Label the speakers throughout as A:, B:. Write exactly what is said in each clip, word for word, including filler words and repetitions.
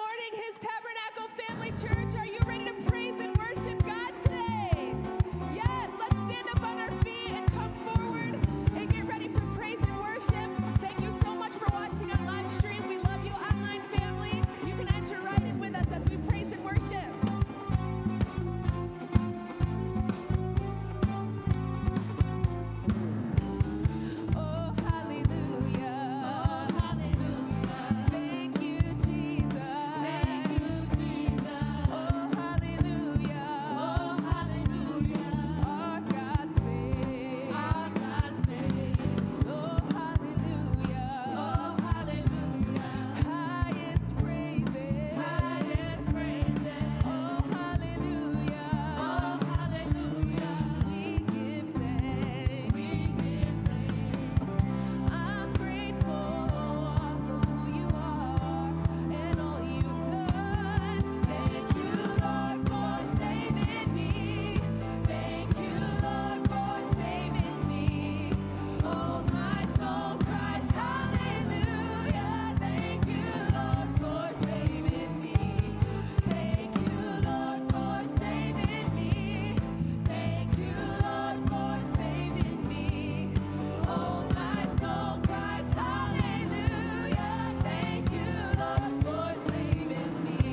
A: morning, His Tabernacle Family Church. Are you ready to praise and worship God today? Yes, let's stand up on our feet and come forward and get ready for praise and worship. Thank you so much for watching on live stream. We love you, online family. You can enter right in with us as we praise and worship. Oh, hallelujah. Oh, hallelujah. Thank you, Jesus. Thank you, Jesus. Oh, hallelujah. Oh, hallelujah. Our God saves. Our God saves. Oh, hallelujah. Oh, hallelujah. Highest praises. Highest praises. Oh, hallelujah. Oh, hallelujah. We give thanks. We give thanks. I'm grateful for who you are and all you've done. Thank you, Lord, for saving me. Thank you, Lord, for saving me. Oh, my soul cries hallelujah. Thank you, Lord, for saving me. Thank you, Lord, for saving me. Thank you, Lord, for saving me. Oh, my soul cries hallelujah. Thank you, Lord, for saving me.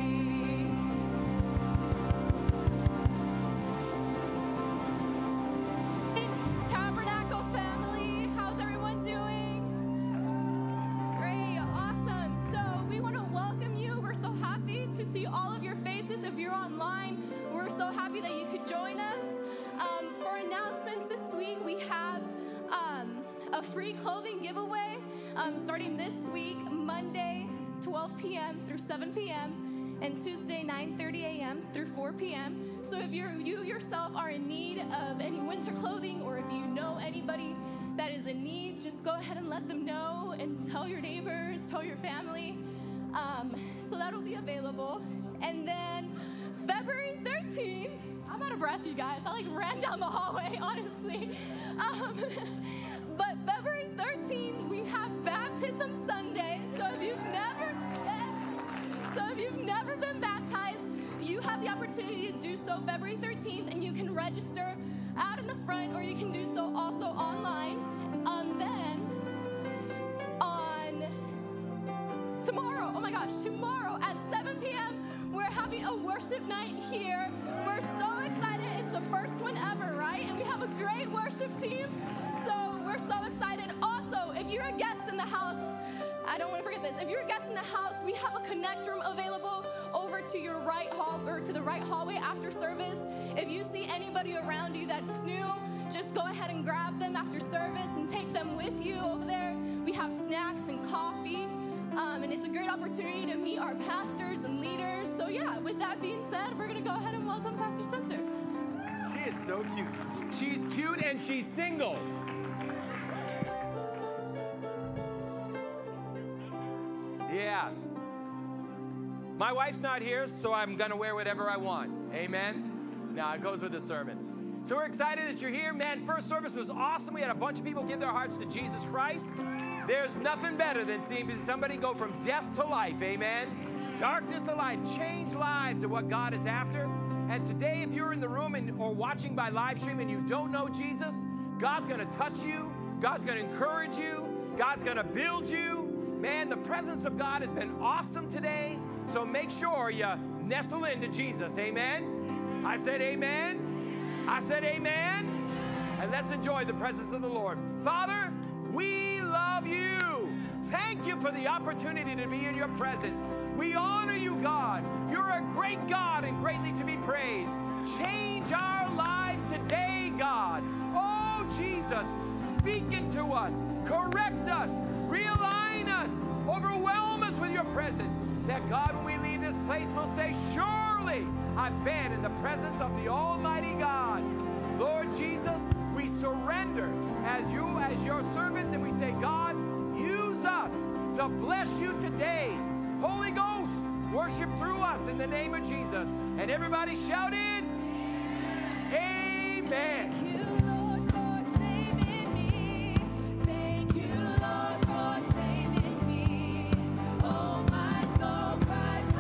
A: Tabernacle family, how's everyone doing? Great, awesome. So we want to welcome you. We're so happy to see all of your faces. If you're online, we're so happy that you could join us. Um, for announcements this week, we have um, a free clothing giveaway um, starting this week, Monday, twelve p.m. through seven p.m. and Tuesday, nine thirty a.m. through four p.m. So if you're, you yourself are in need of any winter clothing, or if you know anybody that is in need, just go ahead and let them know and tell your neighbors, tell your family. Um, so that'll be available. And then February thirteenth, I'm out of breath, you guys. I like ran down the hallway, honestly. Um, but February thirteenth, we have Baptism Sunday. So if you've never, yes. So if you've never been baptized, you have the opportunity to do so February thirteenth, and you can register out in the front, or you can do so also online. Um, then on tomorrow, oh my gosh, tomorrow at seven p.m., we're having a worship night here. We're so excited. It's the first one ever, right? And we have a great worship team. So we're so excited. Also, if you're a guest in the house, I don't want to forget this. If you're a guest in the house, we have a connect room available over to your right hall, or to the right hallway after service. If you see anybody around you that's new, just go ahead and grab them after service and take them with you over there. We have snacks and coffee, um, and it's a great opportunity to meet our pastors and leaders. So yeah, with that being said, we're going to go ahead and welcome Pastor Spencer.
B: She is so cute. She's cute and she's single. Yeah. My wife's not here, so I'm going to wear whatever I want. Amen? Now, it goes with the sermon. So we're excited that you're here. Man, first service was awesome. We had a bunch of people give their hearts to Jesus Christ. There's nothing better than seeing somebody go from death to life. Amen? Darkness to light. Change lives are what God is after. And today, if you're in the room and or watching by live stream and you don't know Jesus, God's going to touch you. God's going to encourage you. God's going to build you. Man, the presence of God has been awesome today. So make sure you nestle into Jesus. Amen? I said amen. I said amen. And let's enjoy the presence of the Lord. Father, we love you. Thank you for the opportunity to be in your presence. We honor you, God. You're a great God and greatly to be praised. Change our lives today, God. Oh, Jesus, speak into us. Correct us. Realign us. Overwhelm us with your presence. That, God, when we leave this place, we'll say, surely I've been in the presence of the Almighty God. Lord Jesus, we surrender as you, as your servants, and we say, God, use us to bless you today. Holy Ghost, worship through us in the name of Jesus. And everybody shouted, amen.
A: Thank you, Lord, for saving me. Thank you, Lord, for saving me. Oh, my soul cries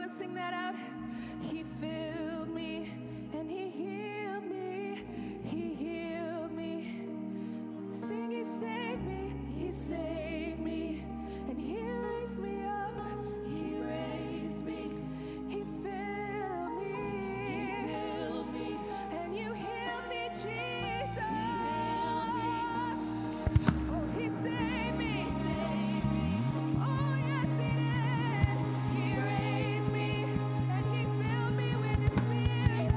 A: let's sing that out. He filled me and he healed me. He healed me. Sing, he saved me. He saved me. And he raised me up. He raised me. He filled me. He filled me. And you healed me, Jesus. Oh, he saved me. Oh, yes, he did. He raised me. And he filled me with his spirit.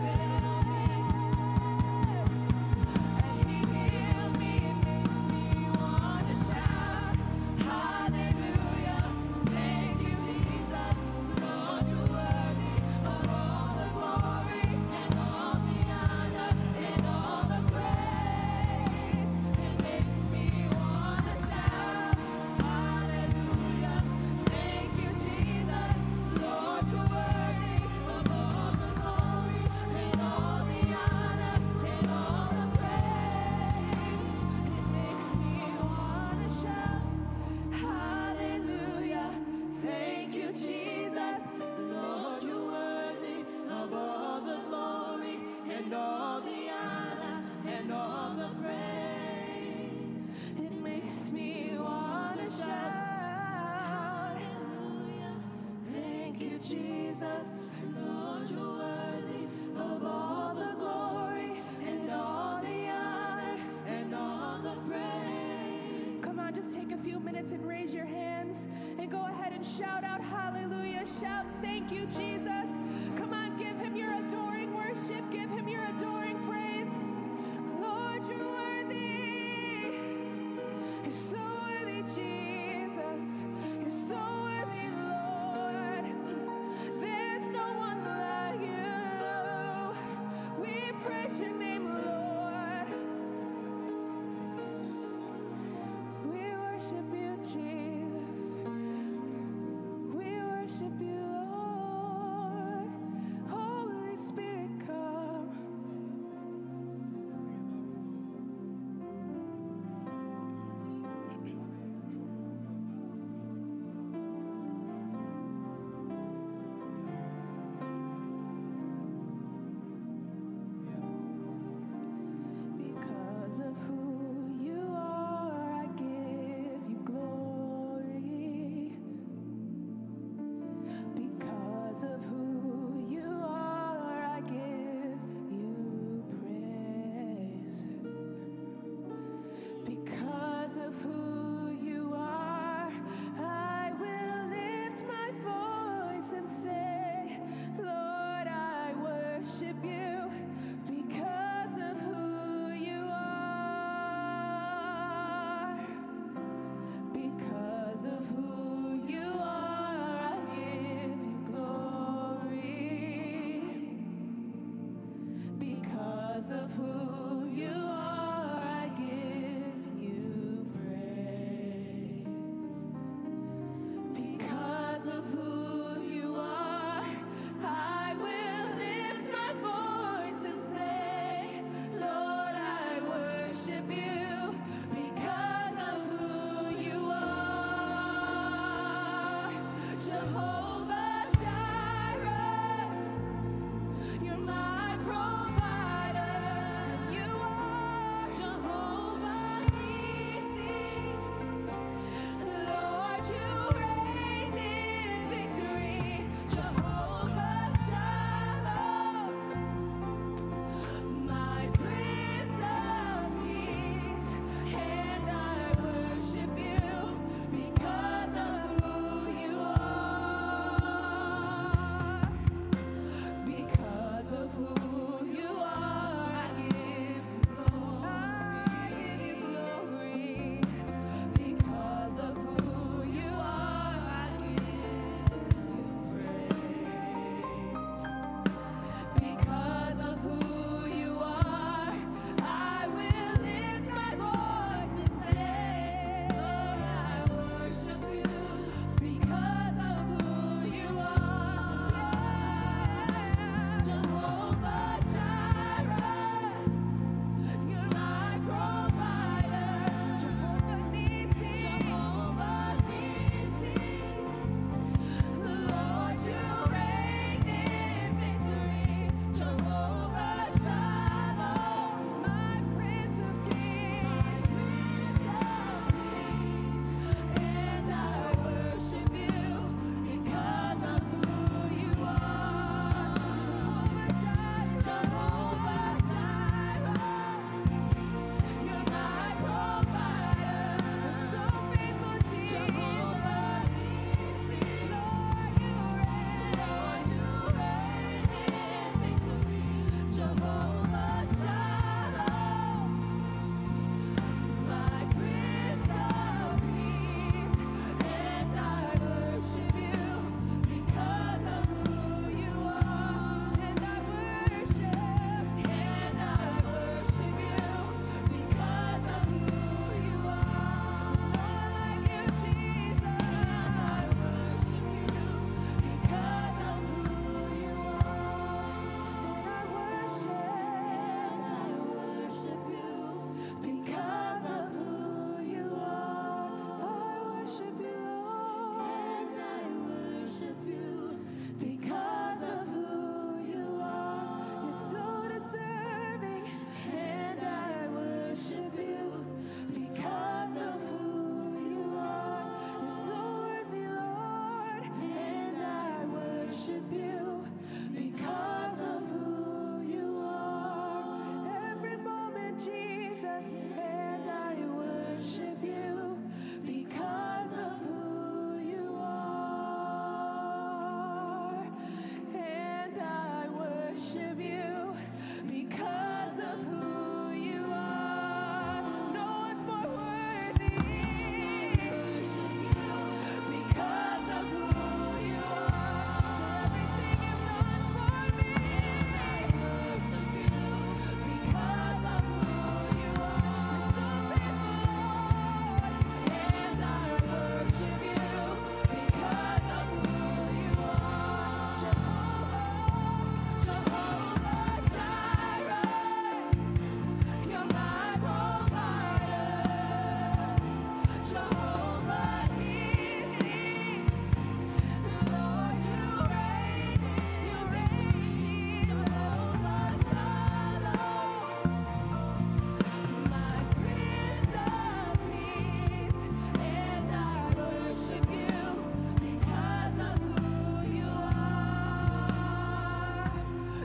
A: And he healed me. It makes me want to shout, hallelujah. Thank you, Jesus. Lord, you're worthy of all the glory and all the honor and all the praise. It makes me want to shout, hallelujah. Thank you, Jesus. Lord, you're worthy of all the glory and all the honor and all the praise. It makes me want to shout, hallelujah. Thank you, Jesus. Lord, you're worthy of all the glory and all the honor and all the praise. It makes me want to shout, hallelujah. Thank you, Jesus. Lord, you're worthy of all the glory and all the honor and all the praise. Come on, just take a few minutes and raise your hands and go ahead and shout out hallelujah. Shout, thank you, Jesus. Come on, give him your adoring worship. Give him your adoring praise. Lord, you're worthy. You're so worthy, Jesus. You're so worthy, Lord. There's no one like you. We praise your name, Lord. We worship you, Jesus. We worship you, Lord.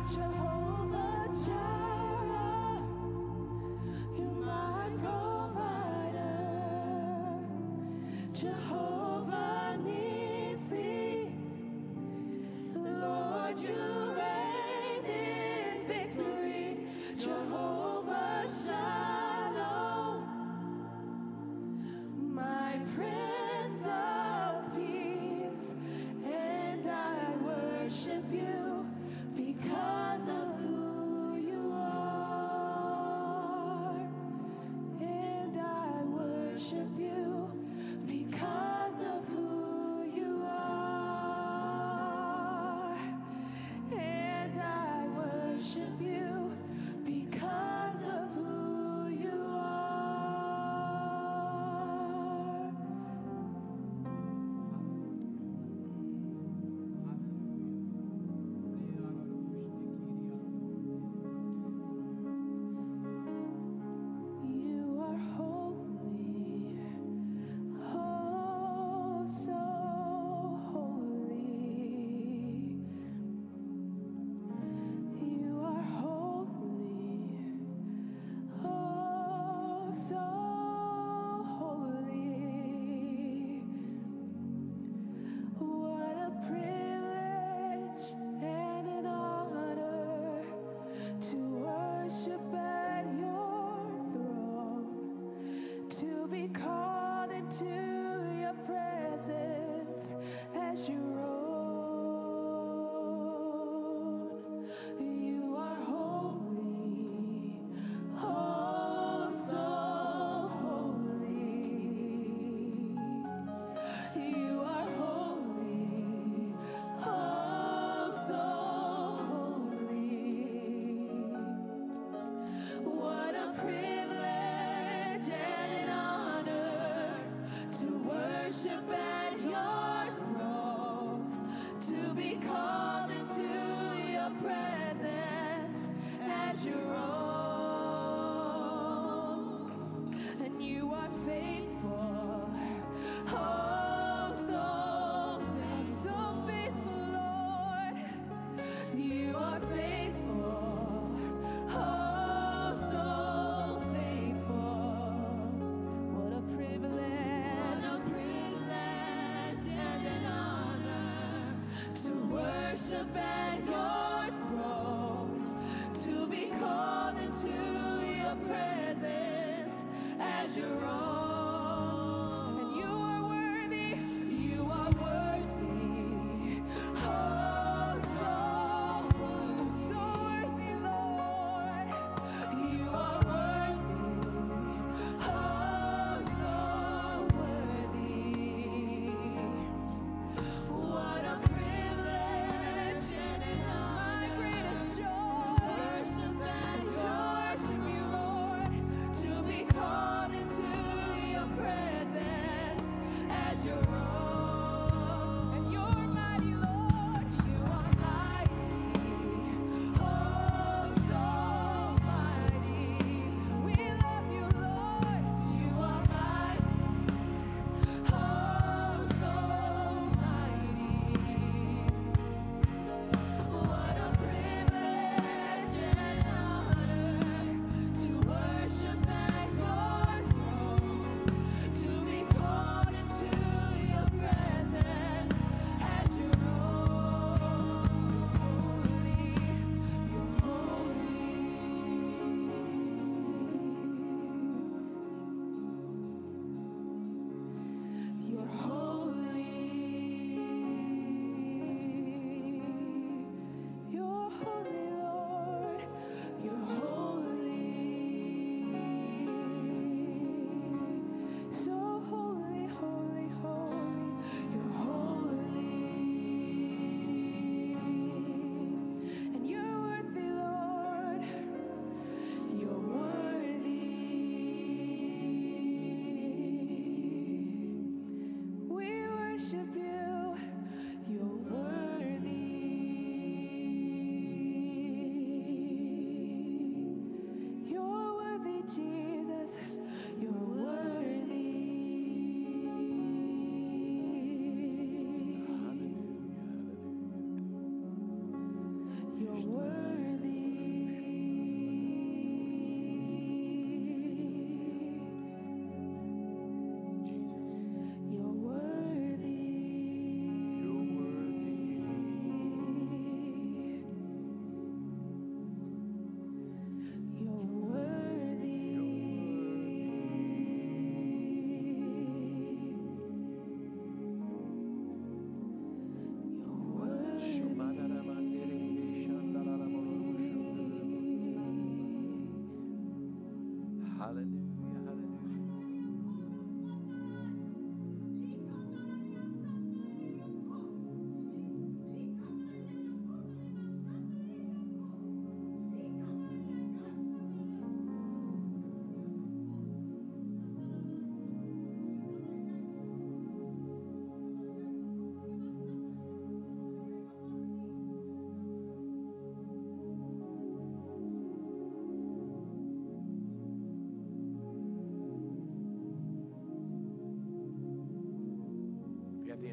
C: Jehovah Jireh, you're my provider. Jehovah Nissi, Lord, you reign in victory. Jehovah Shalom, my Prince of Peace, and I worship you because of who you are. And I worship you because of who you are. And I worship you because of who you are. You are holy, oh so holy. You are holy, oh so holy. What a privilege and an honor to worship at your throne, to be called into your presence as your own. You are holy, oh so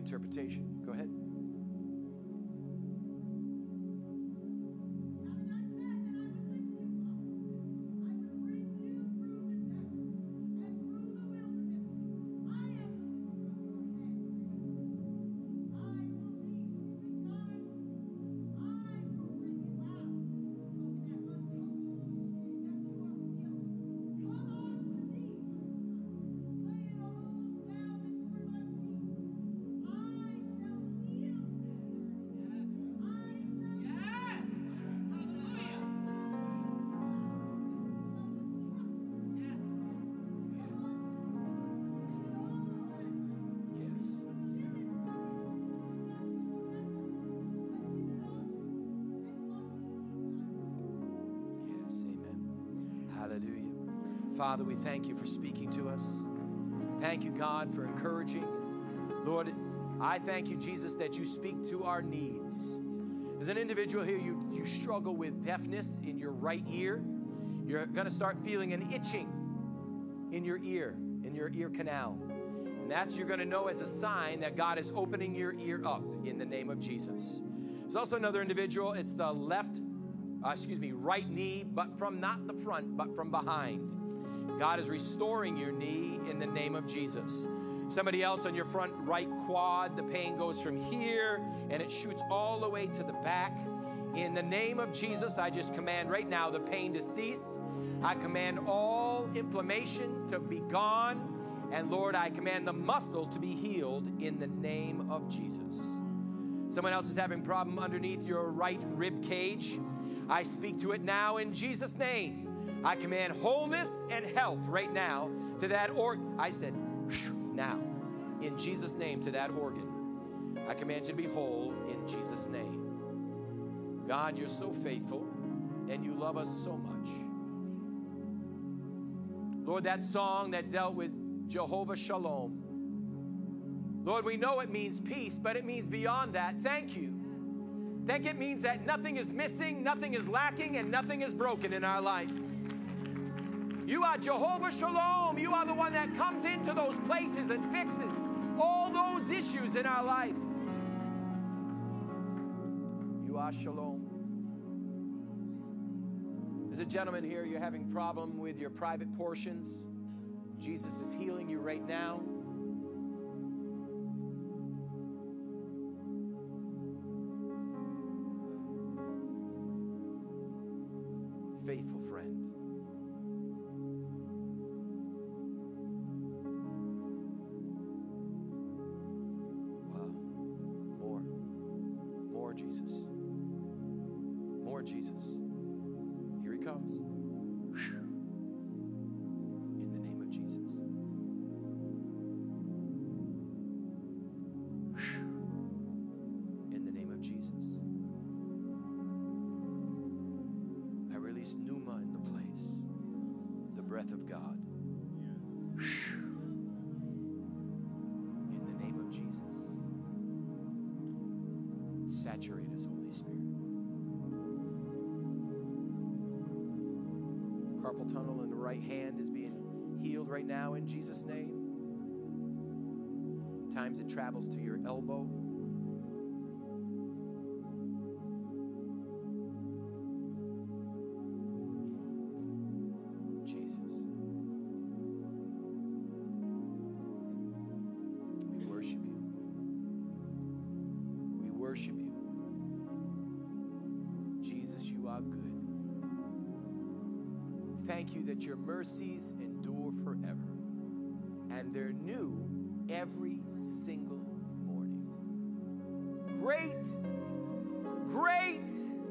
B: interpretation. Go ahead. Father, we thank you for speaking to us. Thank you, God, for encouraging. Lord, I thank you, Jesus, that you speak to our needs. As an individual here, you, you struggle with deafness in your right ear. You're going to start feeling an itching in your ear, in your ear canal. And that's you're going to know as a sign that God is opening your ear up in the name of Jesus. There's also another individual. It's the left, uh, excuse me, right knee, but from not the front, but from behind. God is restoring your knee in the name of Jesus. Somebody else on your front right quad, the pain goes from here and it shoots all the way to the back. In the name of Jesus, I just command right now the pain to cease. I command all inflammation to be gone. And Lord, I command the muscle to be healed in the name of Jesus. Someone else is having a problem underneath your right rib cage. I speak to it now in Jesus' name. I command wholeness and health right now to that organ. I said, now, in Jesus' name, to that organ. I command you to be whole in Jesus' name. God, you're so faithful, and you love us so much. Lord, that song that dealt with Jehovah Shalom. Lord, we know it means peace, but it means beyond that. Thank you. Thank it means that nothing is missing, nothing is lacking, and nothing is broken in our life. You are Jehovah Shalom. You are the one that comes into those places and fixes all those issues in our life. You are Shalom. There's a gentleman here, you're having a problem with your private portions. Jesus is healing you right now. Faithful friend. Jesus. More Jesus. Here he comes. In the name of Jesus. In the name of Jesus. I release pneuma in the place. The breath of God. In the name of Jesus. Saturate us, Holy Spirit. Carpal tunnel in the right hand is being healed right now in Jesus' name. Times it travels to your elbow. Jesus. We worship you. We worship you. You are good. Thank you that your mercies endure forever, and they're new every single morning. Great, great,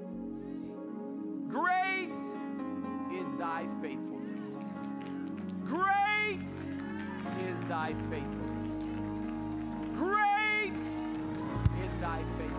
B: great is thy faithfulness. Great is thy faithfulness. Great is thy faithfulness.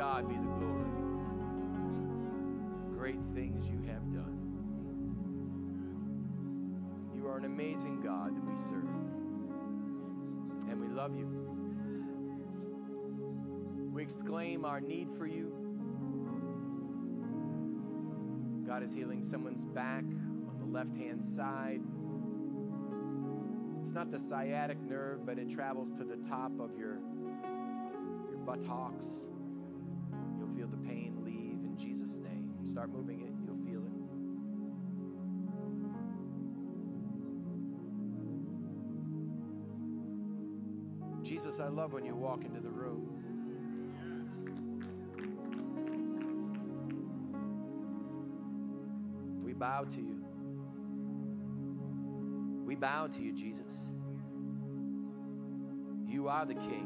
B: God be the glory. Great things you have done. You are an amazing God that we serve. And we love you. We exclaim our need for you. God is healing someone's back on the left-hand side. It's not the sciatic nerve, but it travels to the top of your, your buttocks. You'll feel the pain leave in Jesus' name. Start moving it. You'll feel it. Jesus, I love when you walk into the room. We bow to you. We bow to you, Jesus. You are the King.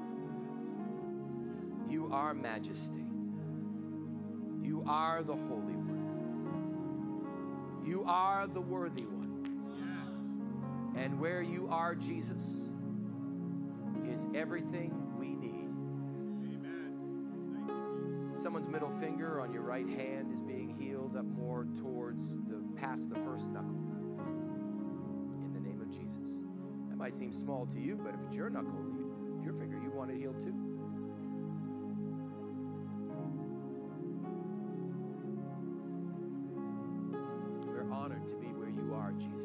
B: You are majesty. You are the Holy One. You are the worthy one. And where you are, Jesus, is everything we need. Someone's middle finger on your right hand is being healed up more towards the past the first knuckle. In the name of Jesus. That might seem small to you, but if it's your knuckle, you, your finger, you want it healed too. We're honored to be where you are, Jesus.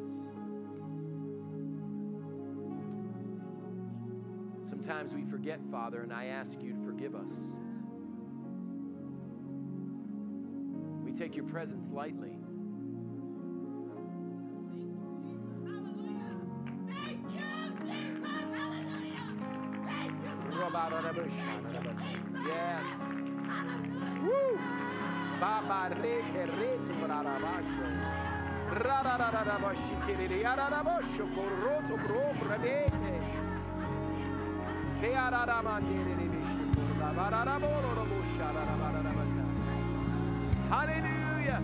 B: Sometimes we forget, Father, and I ask you to forgive us. We take your presence lightly. Yes. Woo. Baba rete rete barabasho. Rarararabashi kiriri ararabosho koroto bro bravete. Hallelujah.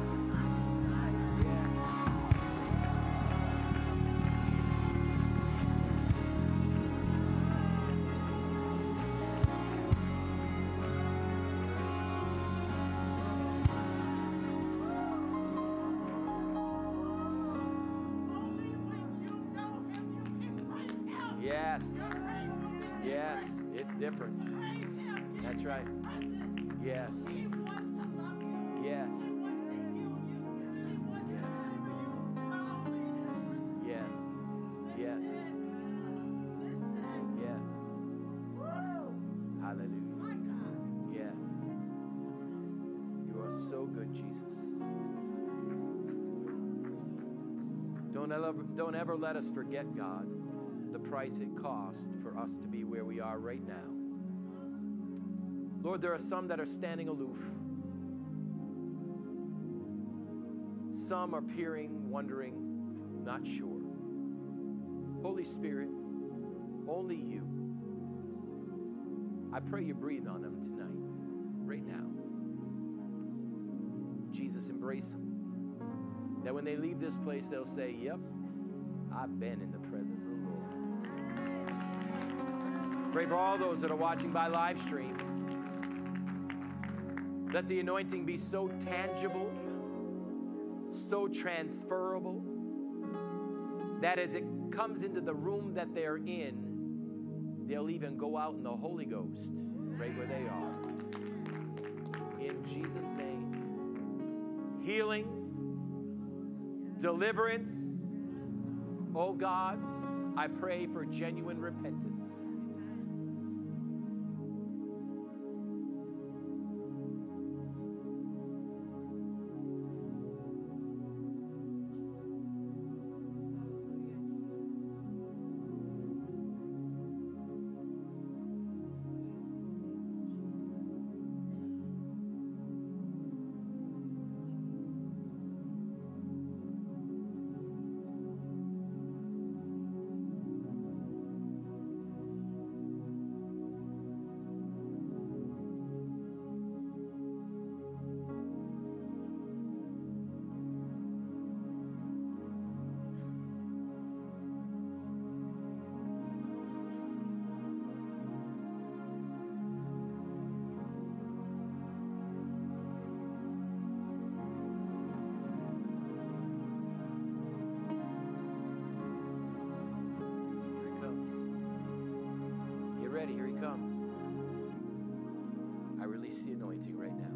B: Yes. Yes, it's different. That's right. Yes. Yes. Yes. Yes. Yes. Yes. Hallelujah. Yes. You are so good, Jesus. Don't ever, don't ever let us forget, God, the price it cost for us to be where we are right now. Lord, there are some that are standing aloof. Some are peering, wondering, not sure. Holy Spirit, only you. I pray you breathe on them tonight, right now. Jesus, embrace them. That when they leave this place, they'll say, yep, I've been in the presence of the Lord. Pray for all those that are watching by live stream. Let the anointing be so tangible, so transferable, that as it comes into the room that they're in, they'll even go out in the Holy Ghost right where they are. In Jesus' name. Healing, deliverance. Oh God, I pray for genuine repentance. comes, I release the anointing right now.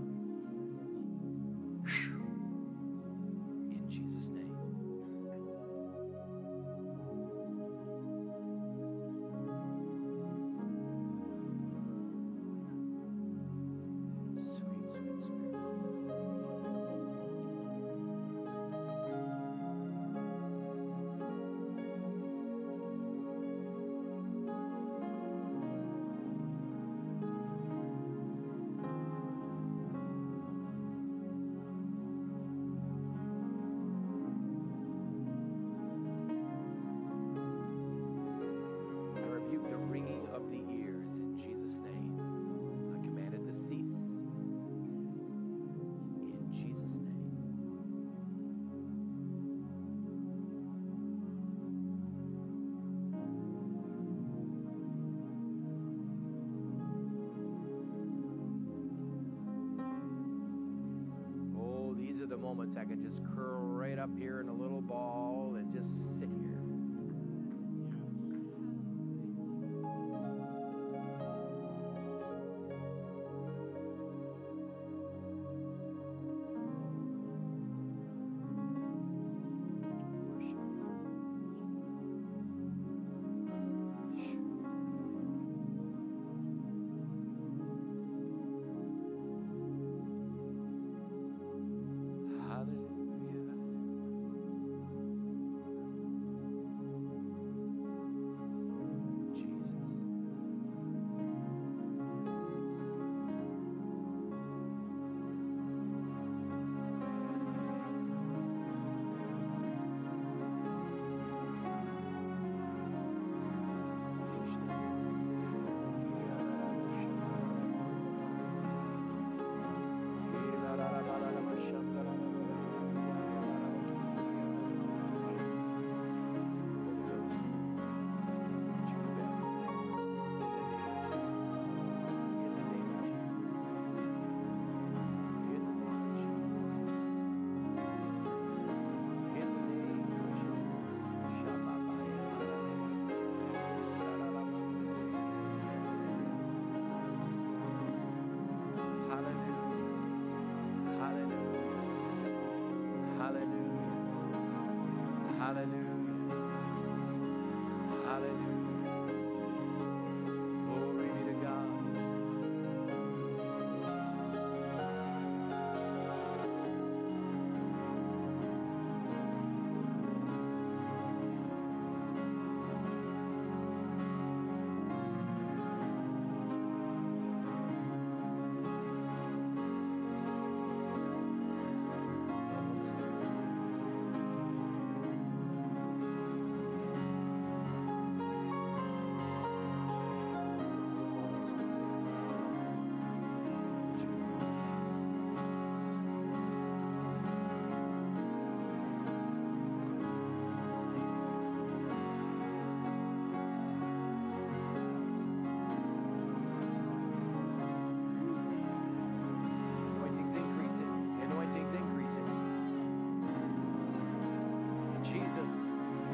B: In Jesus' name. Sweet, sweet Spirit. I rebuke the ringing of the ears in Jesus' name. I command it to cease in Jesus' name. Oh, these are the moments I can just curl right up here in a little ball and just sit here. Hallelujah. Jesus. Hallelujah. Hallelujah. Glory be to God. Anointing's increasing. Anointing's increasing. Jesus.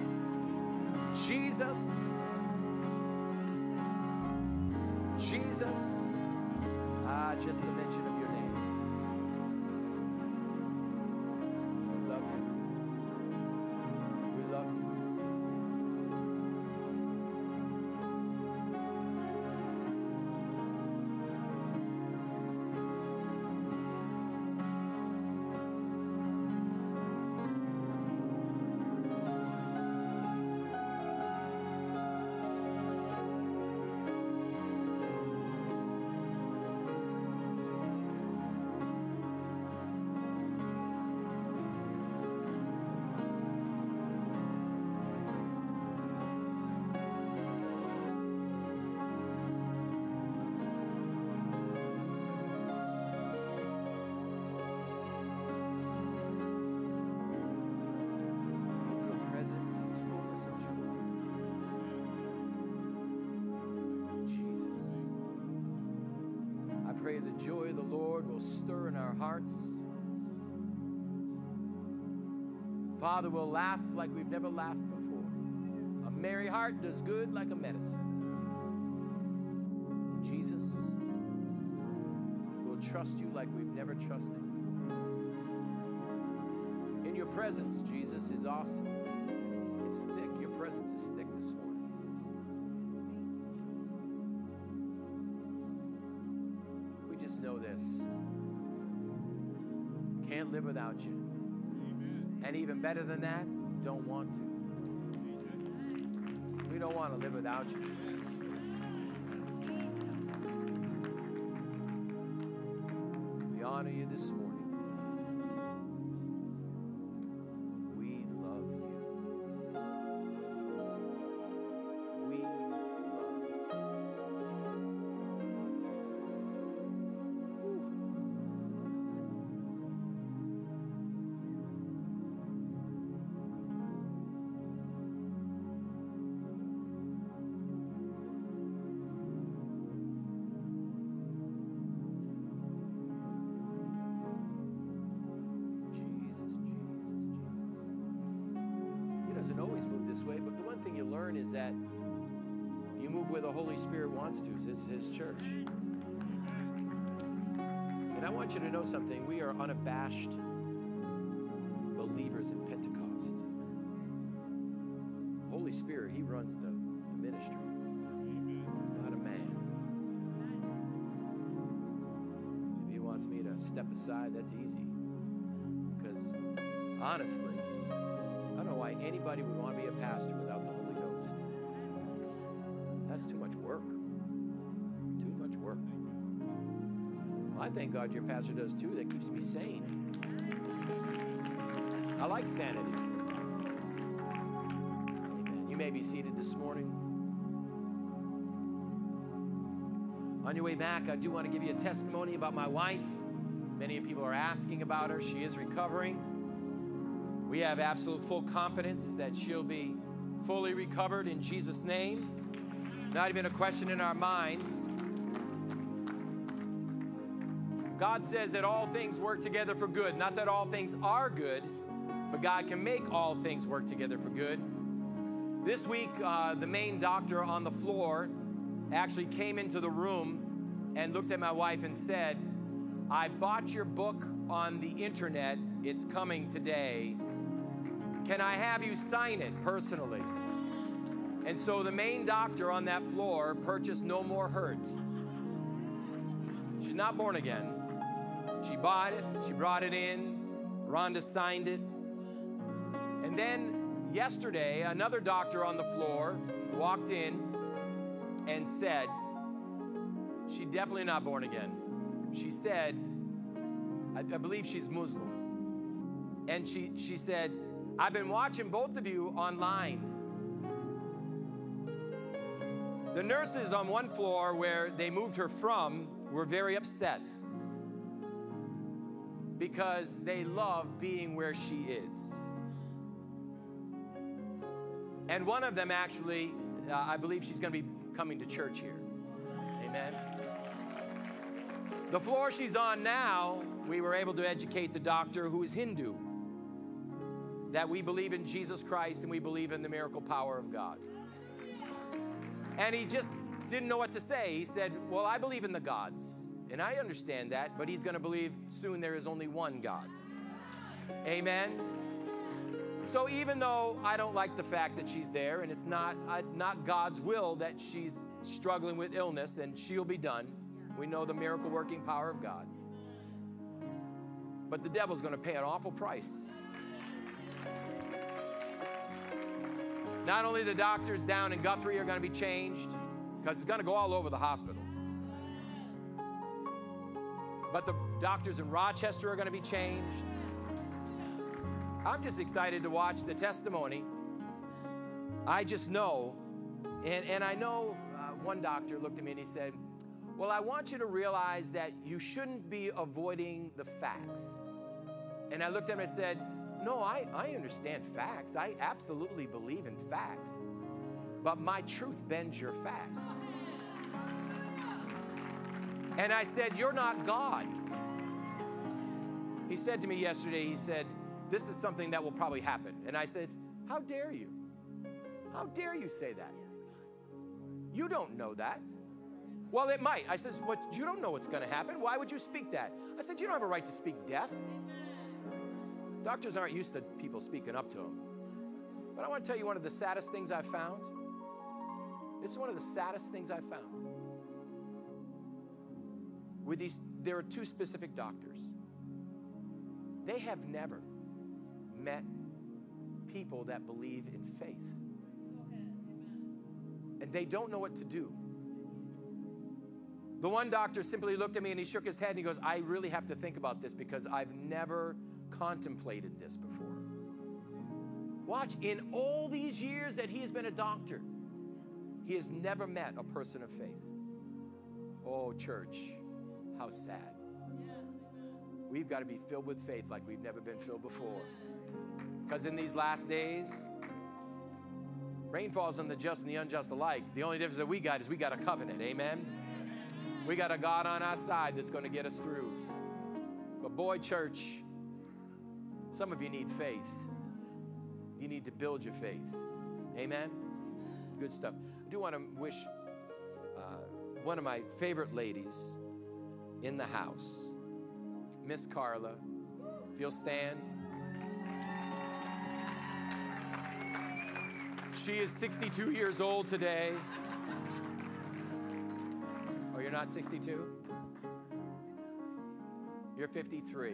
B: Jesus. Jesus. Ah, just the mention of your name. We love you. We love you. pray the joy of the Lord will stir in our hearts. Father, we'll laugh like we've never laughed before. A merry heart does good like a medicine. Jesus. We'll trust you like we've never trusted before. In your presence, Jesus, is awesome. It's thick. Your presence is thick this morning. We just know this. Can't live without you. And even better than that, don't want to. We don't want to live without you, Jesus. We honor you this morning. We love you. We love you. Doesn't always move this way, but the one thing you learn is that you move where the Holy Spirit wants to. It's His, His church. And I want you to know something. We are unabashed believers in Pentecost. Holy Spirit, He runs the, the ministry, not a man. If He wants me to step aside, that's easy. Because honestly, I don't know why anybody would want to be a pastor without the Holy Ghost. That's too much work. Too much work. Well, I thank God your pastor does too. That keeps me sane. I like sanity. Amen. You may be seated this morning. On your way back, I do want to give you a testimony about my wife. Many people are asking about her. She is recovering. We have absolute full confidence that she'll be fully recovered in Jesus' name. Not even a question in our minds. God says that all things work together for good. Not that all things are good, but God can make all things work together for good. This week, uh, the main doctor on the floor actually came into the room and looked at my wife and said, I bought your book on the internet. It's coming today. Can I have you sign it personally? And so the main doctor on that floor purchased No More Hurt. She's not born again. She bought it. She brought it in. Rhonda signed it. And then yesterday, another doctor on the floor walked in and said, she's definitely not born again. She said, I, I believe she's Muslim. And she, she said, I've been watching both of you online. The nurses on one floor where they moved her from were very upset because they love being where she is. And one of them actually, uh, I believe she's going to be coming to church here. Amen. The floor she's on now, we were able to educate the doctor, who is Hindu, that we believe in Jesus Christ and we believe in the miracle power of God. And he just didn't know what to say. He said, well, I believe in the gods. And I understand that, but he's going to believe soon there is only one God. Amen. So even though I don't like the fact that she's there, and it's not, uh, not God's will that she's struggling with illness, and she'll be done. We know the miracle working power of God. But the devil's going to pay an awful price. Not only the doctors down in Guthrie are going to be changed, because it's going to go all over the hospital, but the doctors in Rochester are going to be changed. I'm just excited to watch the testimony. I just know, and, and I know uh, one doctor looked at me and he said, well, I want you to realize that you shouldn't be avoiding the facts. And I looked at him and said, no, I, I understand facts. I absolutely believe in facts. But my truth bends your facts. And I said, you're not God. He said to me yesterday, he said, this is something that will probably happen. And I said, how dare you? How dare you say that? You don't know that. Well, it might. I said, well, you don't know what's going to happen. Why would you speak that? I said, you don't have a right to speak death. Doctors aren't used to people speaking up to them. But I want to tell you one of the saddest things I've found. This is one of the saddest things I've found. With these, there are two specific doctors. They have never met people that believe in faith. And they don't know what to do. The one doctor simply looked at me and he shook his head and he goes, I really have to think about this because I've never contemplated this before. Watch, in all these years that he has been a doctor, he has never met a person of faith. Oh, church, how sad. We've got to be filled with faith like we've never been filled before. Because in these last days, rain falls on the just and the unjust alike. The only difference that we got is we got a covenant, amen? We got a God on our side that's going to get us through. But boy, church, some of you need faith. You need to build your faith. Amen? Good stuff. I do want to wish uh, one of my favorite ladies in the house, Miss Carla, if you'll stand. She is sixty-two years old today. Oh, you're not sixty-two? You're fifty-three.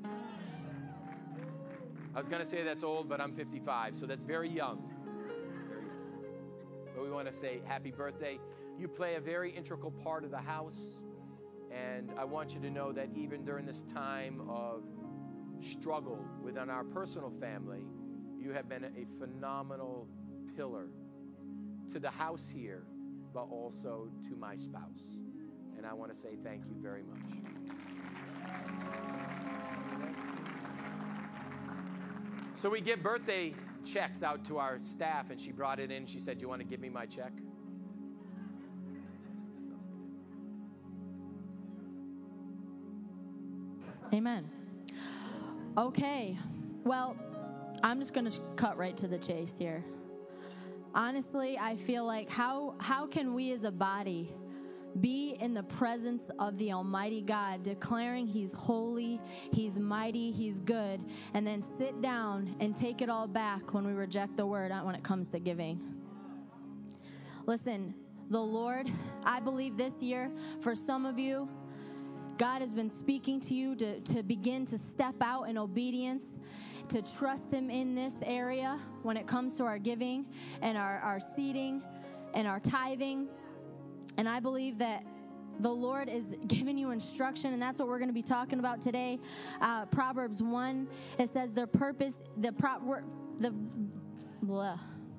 B: I was going to say that's old, but I'm fifty-five, so that's very young. Very young. But we want to say happy birthday. You play a very integral part of the house, and I want you to know that even during this time of struggle within our personal family, you have been a phenomenal pillar to the house here, but also to my spouse. And I want to say thank you very much. So we give birthday checks out to our staff, and she brought it in. She said, do you want to give me my check?
D: Amen. Okay. Well, I'm just going to cut right to the chase here. Honestly, I feel like how how can we as a body be in the presence of the Almighty God, declaring He's holy, He's mighty, He's good, and then sit down and take it all back when we reject the word when it comes to giving? Listen, the Lord, I believe this year, for some of you, God has been speaking to you to, to begin to step out in obedience, to trust Him in this area when it comes to our giving and our, our seeding and our tithing. And I believe that the Lord is giving you instruction, and that's what we're going to be talking about today. Uh, Proverbs one, it says their purpose, the pro, the blah,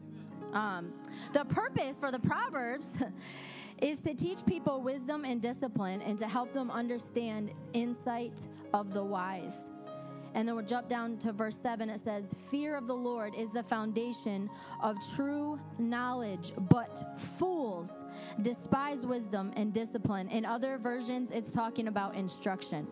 D: um, the purpose for the Proverbs is to teach people wisdom and discipline and to help them understand insight of the wise. And then we'll jump down to verse seven. It says, fear of the Lord is the foundation of true knowledge, but fools despise wisdom and discipline. In other versions, it's talking about instruction.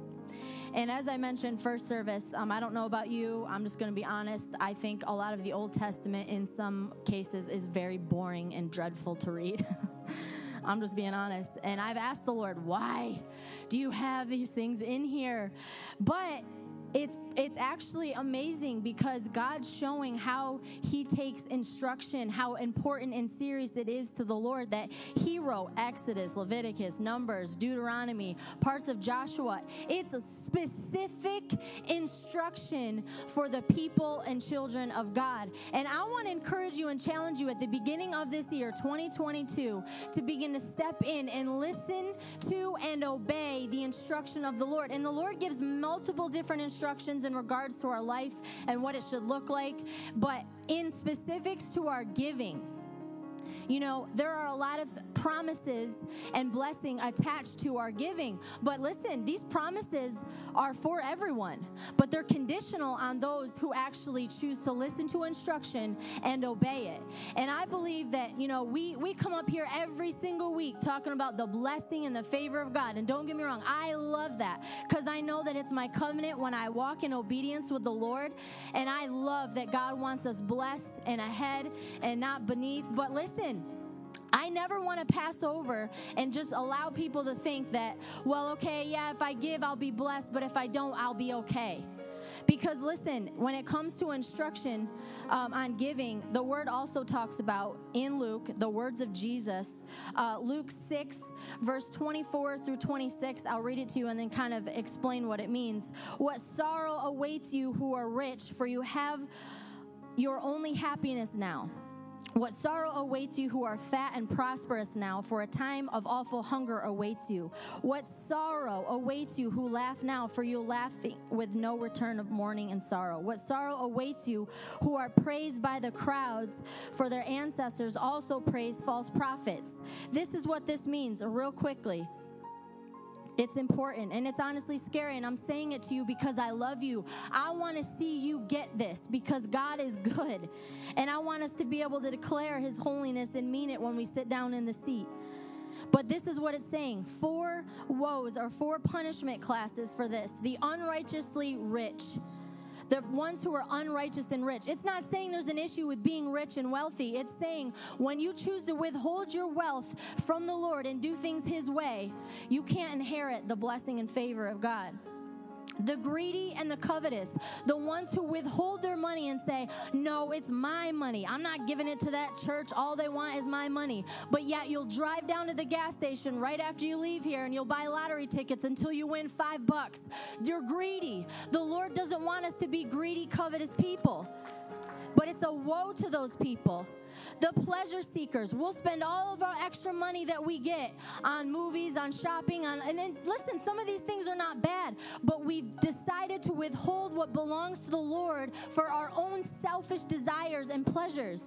D: And as I mentioned, first service, um, I don't know about you. I'm just going to be honest. I think a lot of the Old Testament in some cases is very boring and dreadful to read. I'm just being honest. And I've asked the Lord, why do you have these things in here? But It's it's actually amazing because God's showing how He takes instruction, how important and serious it is to the Lord that He wrote Exodus, Leviticus, Numbers, Deuteronomy, parts of Joshua. It's a specific instruction for the people and children of God. And I want to encourage you and challenge you at the beginning of this year, twenty twenty-two, to begin to step in and listen to and obey the instruction of the Lord. And the Lord gives multiple different instructions in regards to our life and what it should look like, but in specifics to our giving. You know, there are a lot of promises and blessing attached to our giving. But listen, these promises are for everyone, but they're conditional on those who actually choose to listen to instruction and obey it. And I believe that, you know, we, we come up here every single week talking about the blessing and the favor of God. And don't get me wrong, I love that because I know that it's my covenant when I walk in obedience with the Lord. And I love that God wants us blessed and ahead and not beneath. But listen, I never want to pass over and just allow people to think that, well, okay, yeah, if I give, I'll be blessed, but if I don't, I'll be okay. Because listen, when it comes to instruction um, on giving, the word also talks about, in Luke, the words of Jesus, uh, Luke six, verse twenty-four through twenty-six, I'll read it to you and then kind of explain what it means. What sorrow awaits you who are rich, for you have your only happiness now. What sorrow awaits you who are fat and prosperous now, for a time of awful hunger awaits you. What sorrow awaits you who laugh now, for you'll laugh with no return of mourning and sorrow. What sorrow awaits you who are praised by the crowds, for their ancestors also praised false prophets. This is what this means, real quickly. It's important, and it's honestly scary, and I'm saying it to you because I love you. I want to see you get this because God is good, and I want us to be able to declare his holiness and mean it when we sit down in the seat. But this is what it's saying. Four woes or four punishment classes for this. The unrighteously rich. The ones who are unrighteous and rich. It's not saying there's an issue with being rich and wealthy. It's saying when you choose to withhold your wealth from the Lord and do things his way, you can't inherit the blessing and favor of God. The greedy and the covetous, the ones who withhold their money and say, no, it's my money. I'm not giving it to that church. All they want is my money. But yet you'll drive down to the gas station right after you leave here and you'll buy lottery tickets until you win five bucks. You're greedy. The Lord doesn't want us to be greedy, covetous people. But it's a woe to those people. The pleasure seekers. We'll spend all of our extra money that we get on movies, on shopping, on and then listen, some of these things are not bad, but we've decided to withhold what belongs to the Lord for our own selfish desires and pleasures.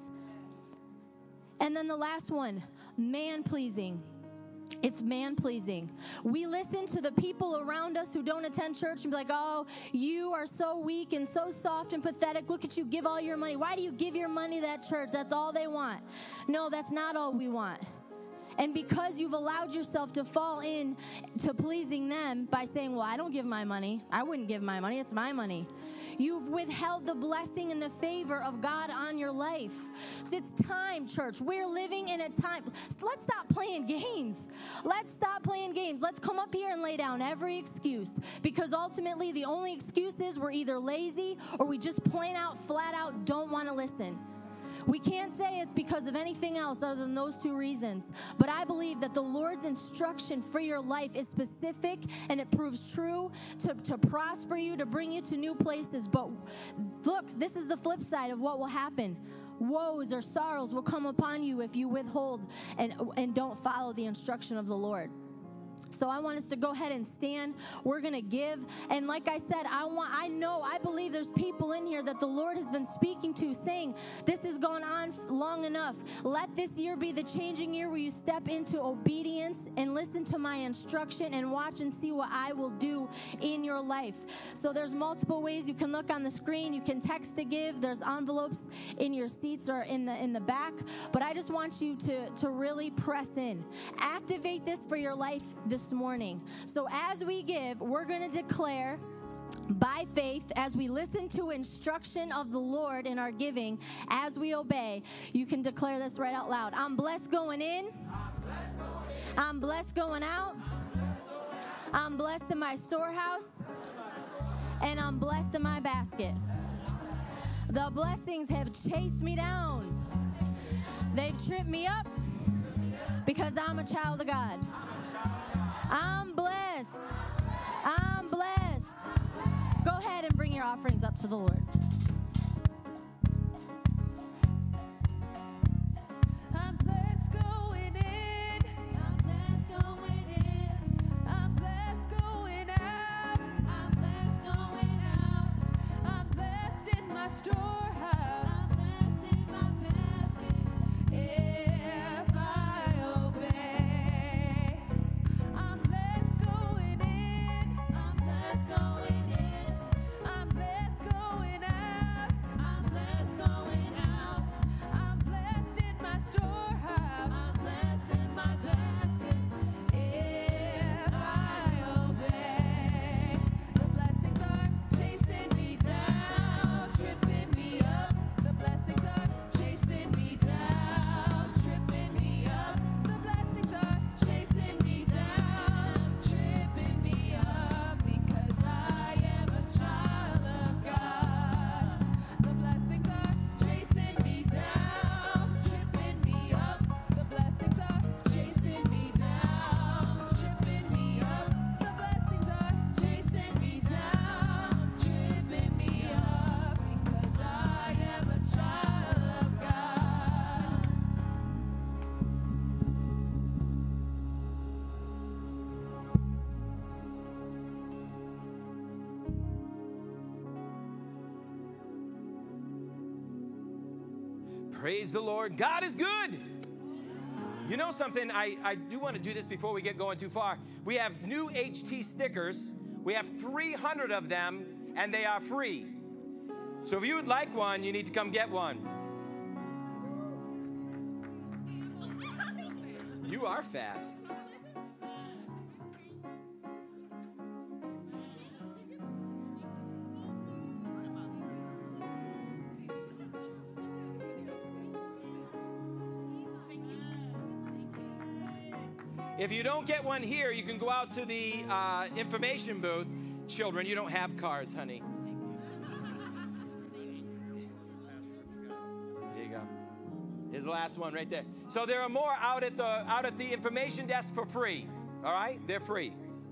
D: And then the last one, man-pleasing. It's man-pleasing. We listen to the people around us who don't attend church and be like, oh, you are so weak and so soft and pathetic. Look at you, give all your money. Why do you give your money to that church? That's all they want. No, that's not all we want. And because you've allowed yourself to fall in to pleasing them by saying, well, I don't give my money. I wouldn't give my money. It's my money. You've withheld the blessing and the favor of God on your life. So it's time, church. We're living in a time. Let's stop playing games. Let's stop playing games. Let's come up here and lay down every excuse. Because ultimately, the only excuse is we're either lazy or we just plain out, flat out don't want to listen. We can't say it's because of anything else other than those two reasons. But I believe that the Lord's instruction for your life is specific and it proves true to, to prosper you, to bring you to new places. But look, this is the flip side of what will happen. Woes or sorrows will come upon you if you withhold and, and don't follow the instruction of the Lord. So I want us to go ahead and stand. We're going to give. And like I said, I want, I know, I believe there's people in here that the Lord has been speaking to saying, this has gone on long enough. Let this year be the changing year where you step into obedience and listen to my instruction and watch and see what I will do in your life. So there's multiple ways you can look on the screen. You can text to give. There's envelopes in your seats or in the, in the back. But I just want you to, to really press in. Activate this for your life this morning. So as we give, we're going to declare by faith, as we listen to instruction of the Lord in our giving, as we obey, you can declare this right out loud. I'm blessed going in. I'm blessed going out. I'm blessed in my storehouse. And I'm blessed in my basket. The blessings have chased me down. They've tripped me up because I'm a child of God. I'm blessed. I'm blessed. Go ahead and bring your offerings up to the Lord.
C: I'm blessed going in. I'm blessed going in. I'm blessed going out. I'm blessed going out. I'm blessed in my storehouse. I'm blessed in my basket. If I obey, I'm blessed going in. I'm blessed going in. I'm blessed going out.
B: Praise the Lord. God is good. You know something? I, I do want to do this before we get going too far. We have new H T stickers. We have three hundred of them, and they are free. So if you would like one, you need to come get one. You are fast. If you don't get one here, you can go out to the uh, information booth. Children, you don't have cars, honey. There you go. Here's the last one right there. So there are more out at the out at the information desk for free. All right? They're free.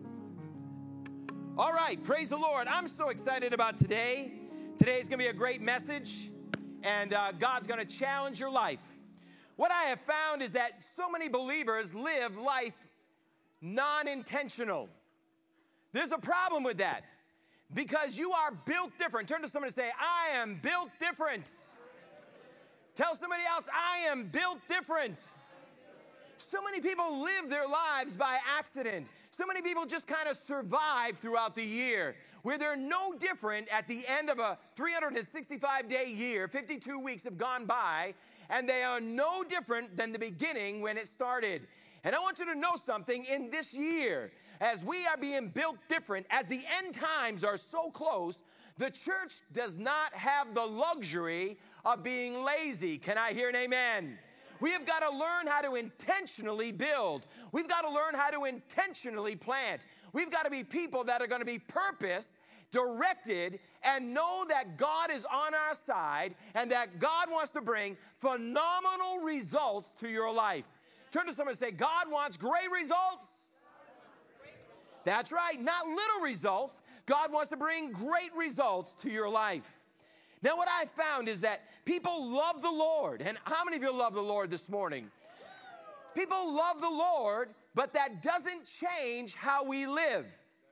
B: All right, praise the Lord. I'm so excited about today. Today's going to be a great message, and uh, God's going to challenge your life. What I have found is that so many believers live life non-intentional. There's a problem with that because you are built different. Turn to somebody and say, I am built different. Tell somebody else, I am built different. So many people live their lives by accident. So many people just kind of survive throughout the year, where they're no different at the end of a three hundred sixty-five day year. fifty-two weeks have gone by, and they are no different than the beginning when it started. And I want you to know something. In this year, as we are being built different, as the end times are so close, the church does not have the luxury of being lazy. Can I hear an amen? We have got to learn how to intentionally build. We've got to learn how to intentionally plant. We've got to be people that are going to be purposed, directed, and know that God is on our side and that God wants to bring phenomenal results to your life. Turn to someone and say, God wants great results. That's right, not little results. God wants to bring great results to your life. Now, what I found is that people love the Lord. And how many of you love the Lord this morning? People love the Lord, but that doesn't change how we live.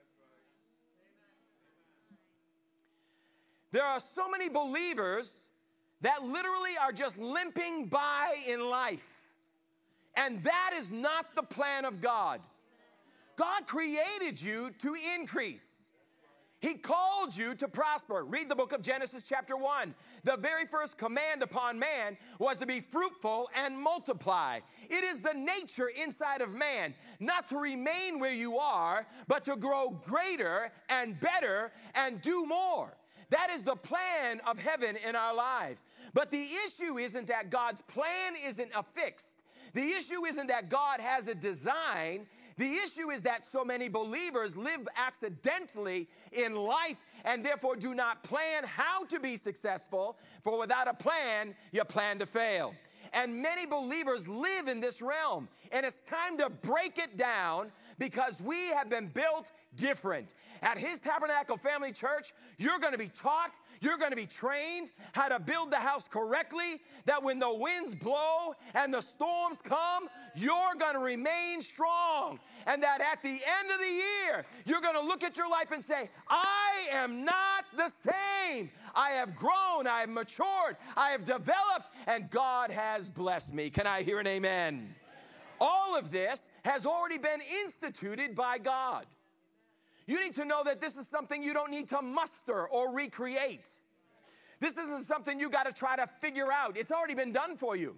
B: There are so many believers that literally are just limping by in life. And that is not the plan of God. God created you to increase. He called you to prosper. Read the book of Genesis chapter one. The very first command upon man was to be fruitful and multiply. It is the nature inside of man not to remain where you are, but to grow greater and better and do more. That is the plan of heaven in our lives. But the issue isn't that God's plan isn't affixed. The issue isn't that God has a design. The issue is that so many believers live accidentally in life and therefore do not plan how to be successful, for without a plan, you plan to fail. And many believers live in this realm, and it's time to break it down because we have been built different. At His Tabernacle Family Church, you're going to be taught, you're going to be trained how to build the house correctly, that when the winds blow and the storms come, you're going to remain strong. And that at the end of the year, you're going to look at your life and say, I am not the same. I have grown, I have matured, I have developed, and God has blessed me. Can I hear an amen? All of this has already been instituted by God. You need to know that this is something you don't need to muster or recreate. This isn't something you got to try to figure out. It's already been done for you.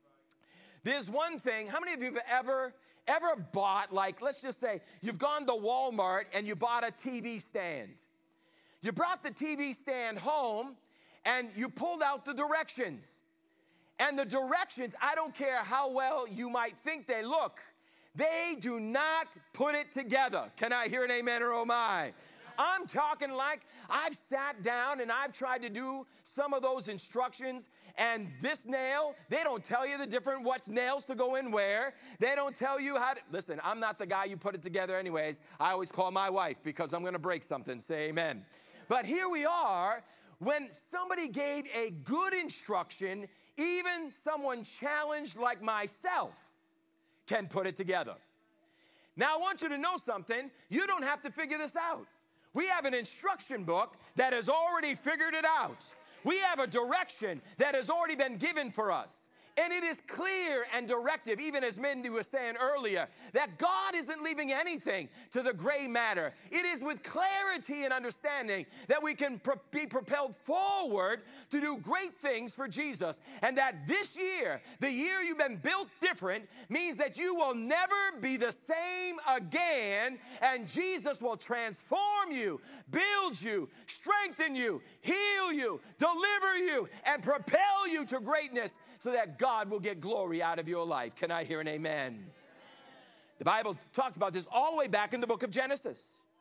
B: There's one thing. How many of you have ever, ever bought, like, let's just say, you've gone to Walmart and you bought a T V stand. You brought the T V stand home and you pulled out the directions. And the directions, I don't care how well you might think they look, they do not put it together. Can I hear an amen or oh my? I'm talking like I've sat down and I've tried to do some of those instructions, and this nail, they don't tell you the different what nails to go in where. They don't tell you how to, listen, I'm not the guy you put it together anyways. I always call my wife because I'm going to break something. Say amen. But here we are, when somebody gave a good instruction, even someone challenged like myself can put it together. Now, I want you to know something. You don't have to figure this out. We have an instruction book that has already figured it out. We have a direction that has already been given for us. And it is clear and directive, even as Mindy was saying earlier, that God isn't leaving anything to the gray matter. It is with clarity and understanding that we can pro- be propelled forward to do great things for Jesus. And that this year, the year you've been built different, means that you will never be the same again. And Jesus will transform you, build you, strengthen you, heal you, deliver you, and propel you to greatness, so that God will get glory out of your life. Can I hear an amen? The Bible talks about this all the way back in the book of Genesis.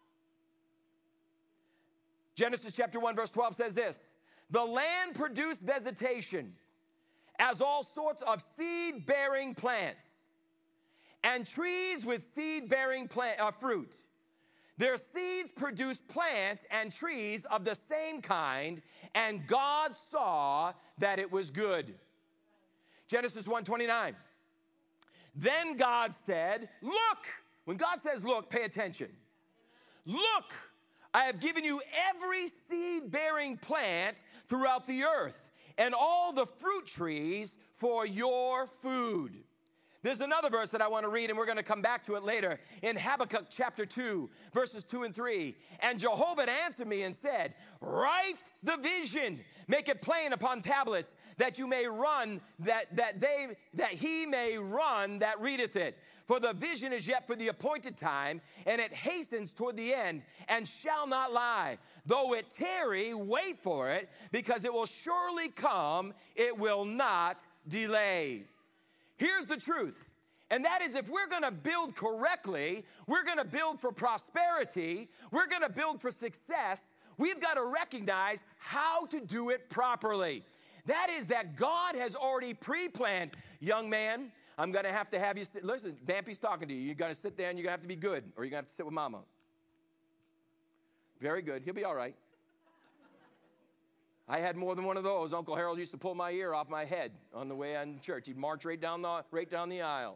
B: Genesis chapter one, verse twelve says this: the land produced vegetation as all sorts of seed-bearing plants and trees with seed-bearing plant, uh, fruit. Their seeds produced plants and trees of the same kind, and God saw that it was good. Genesis one twenty-nine. Then God said, look. When God says look, pay attention. Look, I have given you every seed-bearing plant throughout the earth and all the fruit trees for your food. There's another verse that I want to read, and we're going to come back to it later, in Habakkuk chapter two, verses two and three. And Jehovah answered me and said, write the vision, make it plain upon tablets, that you may run, that, that, they, that he may run that readeth it. For the vision is yet for the appointed time, and it hastens toward the end, and shall not lie. Though it tarry, wait for it, because it will surely come, it will not delay. Here's the truth, and that is, if we're going to build correctly, we're going to build for prosperity, we're going to build for success, we've got to recognize how to do it properly. That is that God has already pre-planned. Young man, I'm going to have to have you sit. Listen, Vampy's talking to you. You're going to sit there and you're going to have to be good, or you're going to have to sit with mama. Very good. He'll be all right. I had more than one of those. Uncle Harold used to pull my ear off my head on the way in church. He'd march right down the, right down the aisle.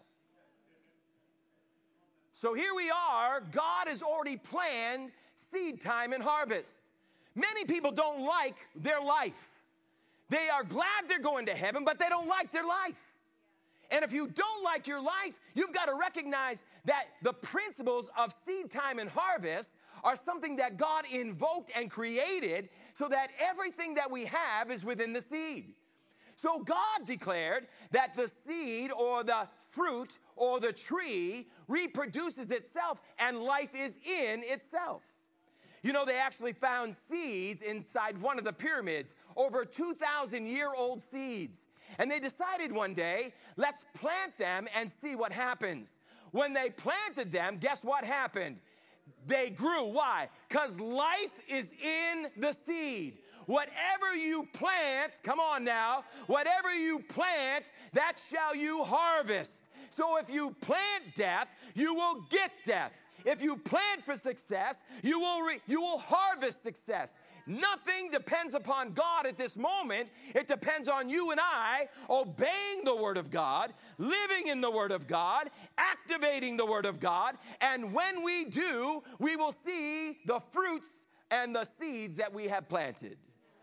B: So here we are. God has already planned seed time and harvest. Many people don't like their life. They are glad they're going to heaven, but they don't like their life. And if you don't like your life, you've got to recognize that the principles of seed time and harvest are something that God invoked and created, so that everything that we have is within the seed. So God declared that the seed or the fruit or the tree reproduces itself, and life is in itself. You know, they actually found seeds inside one of the pyramids, over two thousand year old seeds. And they decided one day, let's plant them and see what happens. When they planted them, guess what happened? They grew. Why? Because life is in the seed. Whatever you plant, come on now, whatever you plant, that shall you harvest. So if you plant death, you will get death. If you plant for success, you will, re- you will harvest success. Nothing depends upon God at this moment. It depends on you and I obeying the Word of God, living in the Word of God, activating the Word of God. And when we do, we will see the fruits and the seeds that we have planted.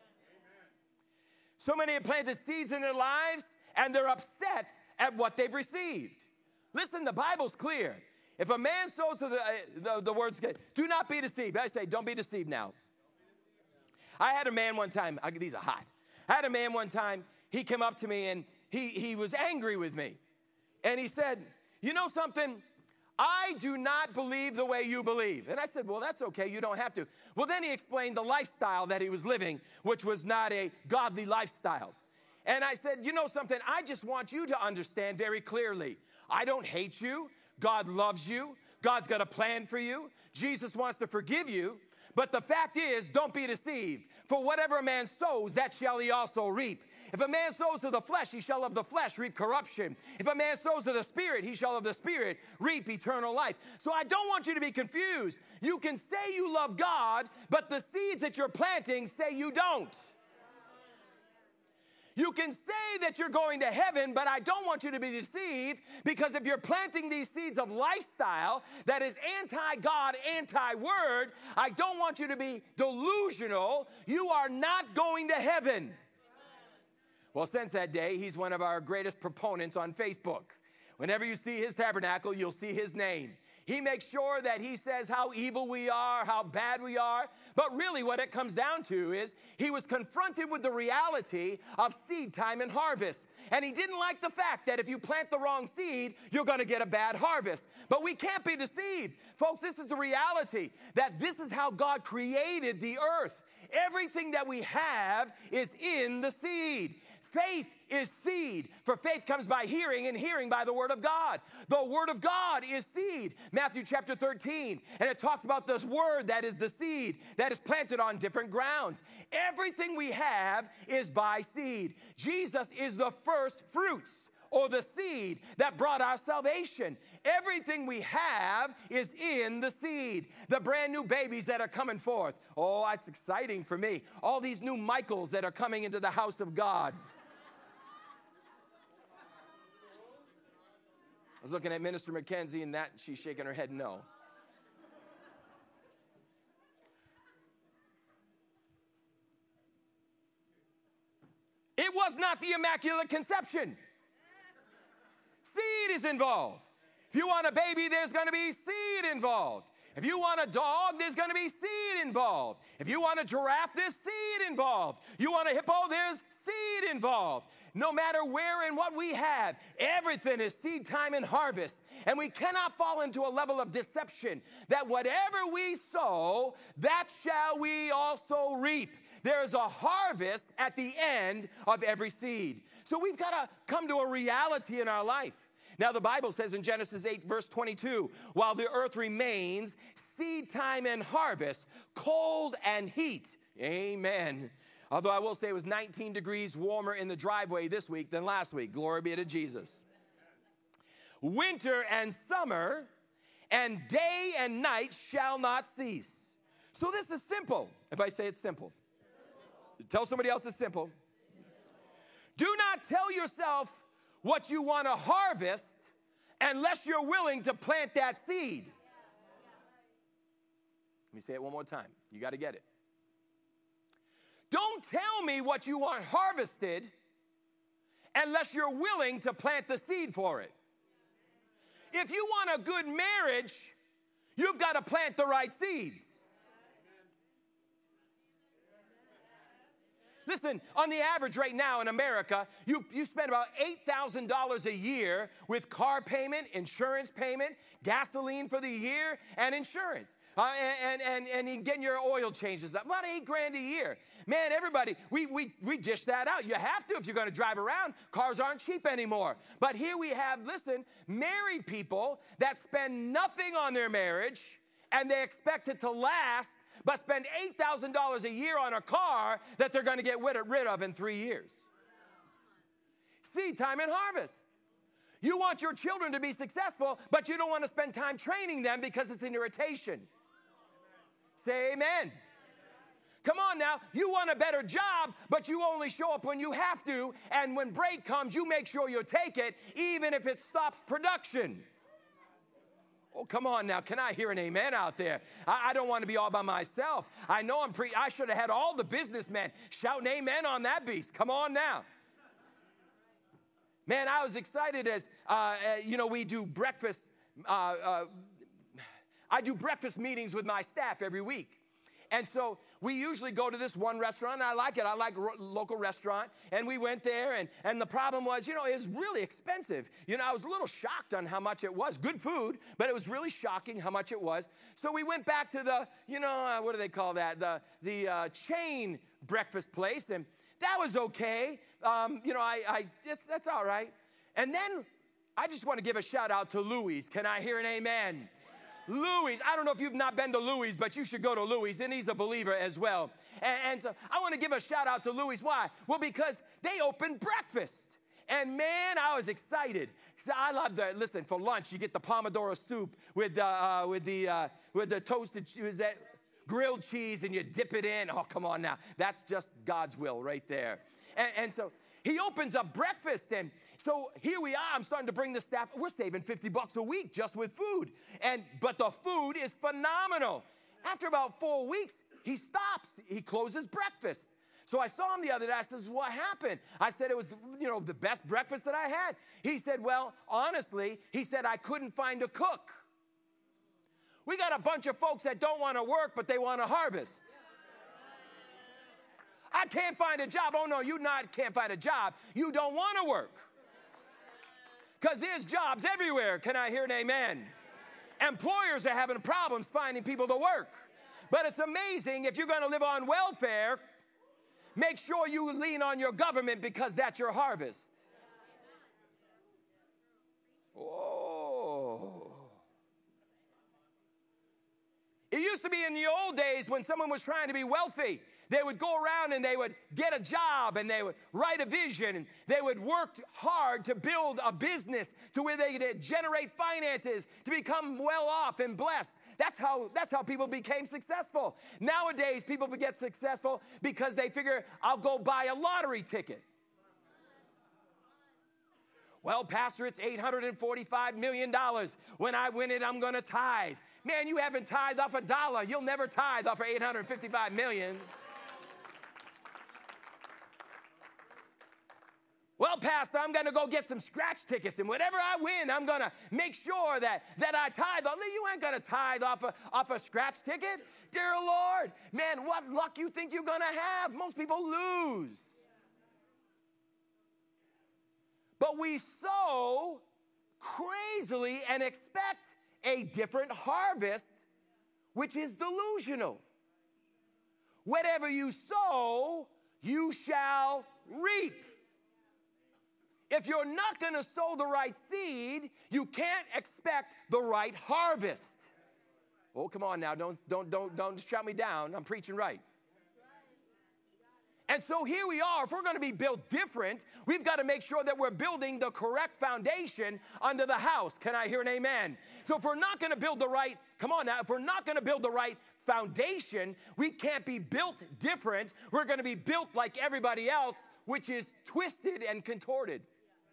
B: So many have planted seeds in their lives, and they're upset at what they've received. Listen, the Bible's clear. If a man sows to the, uh, the, the words, do not be deceived. I say, don't be deceived now. I had a man one time, I, these are hot. I had a man one time, he came up to me and he, he was angry with me. And he said, you know something? I do not believe the way you believe. And I said, well, that's okay, you don't have to. Well, then he explained the lifestyle that he was living, which was not a godly lifestyle. And I said, you know something? I just want you to understand very clearly. I don't hate you. God loves you. God's got a plan for you. Jesus wants to forgive you. But the fact is, don't be deceived. For whatever a man sows, that shall he also reap. If a man sows to the flesh, he shall of the flesh reap corruption. If a man sows to the Spirit, he shall of the Spirit reap eternal life. So I don't want you to be confused. You can say you love God, but the seeds that you're planting say you don't. You can say that you're going to heaven, but I don't want you to be deceived, because if you're planting these seeds of lifestyle that is anti-God, anti-word, I don't want you to be delusional. You are not going to heaven. Well, since that day, he's one of our greatest proponents on Facebook. Whenever you see his tabernacle, you'll see his name. He makes sure that he says how evil we are, how bad we are. But really what it comes down to is he was confronted with the reality of seed time and harvest. And he didn't like the fact that if you plant the wrong seed, you're going to get a bad harvest. But we can't be deceived. Folks, this is the reality, that this is how God created the earth. Everything that we have is in the seed. Faith is seed, for faith comes by hearing, and hearing by the word of God. The word of God is seed. Matthew chapter thirteen, and it talks about this word that is the seed that is planted on different grounds. Everything we have is by seed. Jesus is the first fruits, or the seed that brought our salvation. Everything we have is in the seed. The brand new babies that are coming forth. Oh, that's exciting for me. All these new Michaels that are coming into the house of God. I was looking at Minister Mackenzie, and that she's shaking her head no. It was not the Immaculate Conception. Seed is involved. If you want a baby, there's going to be seed involved. If you want a dog, there's going to be seed involved. If you want a giraffe, there's seed involved. You want a hippo, there's seed involved. No matter where and what we have, everything is seed time and harvest. And we cannot fall into a level of deception that whatever we sow, that shall we also reap. There is a harvest at the end of every seed. So we've got to come to a reality in our life. Now the Bible says in Genesis eight verse twenty-two, while the earth remains, seed time and harvest, cold and heat. Amen. Although I will say it was nineteen degrees warmer in the driveway this week than last week. Glory be to Jesus. Winter and summer, and day and night shall not cease. So this is simple. If I say it's simple. Tell somebody else it's simple. Do not tell yourself what you want to harvest unless you're willing to plant that seed. Let me say it one more time. You got to get it. Don't tell me what you want harvested unless you're willing to plant the seed for it. If you want a good marriage, you've got to plant the right seeds. Listen, on the average right now in America, you, you spend about eight thousand dollars a year with car payment, insurance payment, gasoline for the year, and insurance. Uh, and, and, and, and getting your oil changes, about eight grand a year. Man, everybody, we, we, we dish that out. You have to if you're going to drive around. Cars aren't cheap anymore. But here we have, listen, married people that spend nothing on their marriage, and they expect it to last, but spend eight thousand dollars a year on a car that they're going to get rid of in three years. Seed time and harvest. You want your children to be successful, but you don't want to spend time training them because it's an irritation. Say amen. Come on now. You want a better job, but you only show up when you have to, and when break comes, you make sure you take it, even if it stops production. Oh, come on now. Can I hear an amen out there? I, I don't want to be all by myself. I know I'm pre- I should have had all the businessmen shouting amen on that beast. Come on now. Man, I was excited as, uh, uh, you know, we do breakfast. Uh, uh, I do breakfast meetings with my staff every week. And so we usually go to this one restaurant. And I like it. I like a ro- local restaurant. And we went there. And, and the problem was, you know, it was really expensive. You know, I was a little shocked on how much it was. Good food, but it was really shocking how much it was. So we went back to the, you know, uh, what do they call that? The, the uh, chain breakfast place. And that was okay. Um, you know, I, I it's, that's all right. And then I just want to give a shout out to Louis. Can I hear an amen? Louis. I don't know if you've not been to Louis, but you should go to Louis, and he's a believer as well. And, and so I want to give a shout out to Louis. Why? Well, because they opened breakfast. And man, I was excited. I love the, listen, for lunch, you get the Pomodoro soup with, uh, uh, with, the, uh, with the toasted, was that grilled cheese, and you dip it in. Oh, come on now. That's just God's will right there. And, and so, he opens up breakfast, and so here we are. I'm starting to bring the staff. We're saving fifty bucks a week just with food. And but the food is phenomenal. After about four weeks, he stops. He closes breakfast. So I saw him the other day. I said, what happened? I said, it was, you know, the best breakfast that I had. He said, well, honestly, he said, I couldn't find a cook. We got a bunch of folks that don't want to work, but they want to harvest. I can't find a job. Oh, no, you not can't find a job. You don't want to work. Because there's jobs everywhere. Can I hear an amen? Employers are having problems finding people to work. But it's amazing, if you're going to live on welfare, make sure you lean on your government, because that's your harvest. Oh. It used to be in the old days when someone was trying to be wealthy, they would go around and they would get a job and they would write a vision and they would work hard to build a business to where they could generate finances to become well off and blessed. That's how, that's how people became successful. Nowadays, people get successful because they figure, I'll go buy a lottery ticket. Well, Pastor, it's eight hundred forty-five million dollars. When I win it, I'm going to tithe. Man, you haven't tithed off a dollar. You'll never tithe off of eight hundred fifty-five million dollars. Well, Pastor, I'm going to go get some scratch tickets, and whatever I win, I'm going to make sure that, that I tithe. You ain't going to tithe off a, off a scratch ticket. Dear Lord, man, what luck you think you're going to have? Most people lose. But we sow crazily and expect a different harvest, which is delusional. Whatever you sow, you shall reap. If you're not going to sow the right seed, you can't expect the right harvest. Oh, come on now. Don't, don't, don't, don't shout me down. I'm preaching right. And so here we are. If we're going to be built different, we've got to make sure that we're building the correct foundation under the house. Can I hear an amen? So if we're not going to build the right, come on now, if we're not going to build the right foundation, we can't be built different. We're going to be built like everybody else, which is twisted and contorted.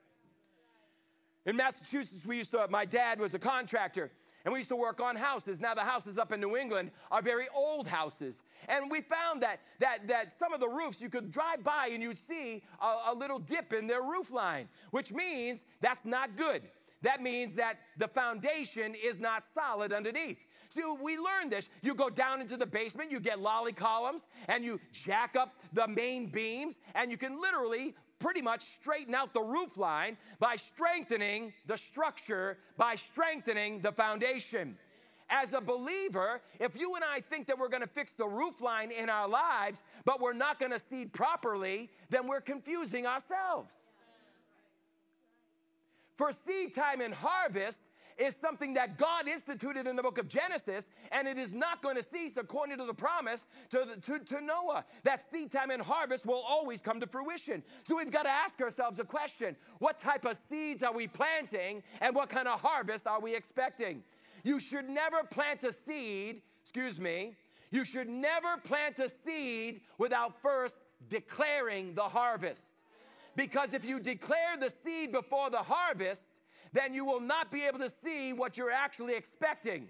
B: In Massachusetts, we used to, my dad was a contractor, and we used to work on houses. Now, the houses up in New England are very old houses. And we found that, that, that some of the roofs, you could drive by and you'd see a, a little dip in their roof line, which means that's not good. That means that the foundation is not solid underneath. So we learned this. You go down into the basement, you get lolly columns, and you jack up the main beams, and you can literally pretty much straighten out the roof line by strengthening the structure, by strengthening the foundation. As a believer, if you and I think that we're going to fix the roof line in our lives, but we're not going to seed properly, then we're confusing ourselves. For seed time and harvest is something that God instituted in the book of Genesis, and it is not going to cease according to the promise to, the, to, to Noah. That seed time and harvest will always come to fruition. So we've got to ask ourselves a question. What type of seeds are we planting, and what kind of harvest are we expecting? You should never plant a seed, excuse me, you should never plant a seed without first declaring the harvest. Because if you declare the seed before the harvest, then you will not be able to see what you're actually expecting.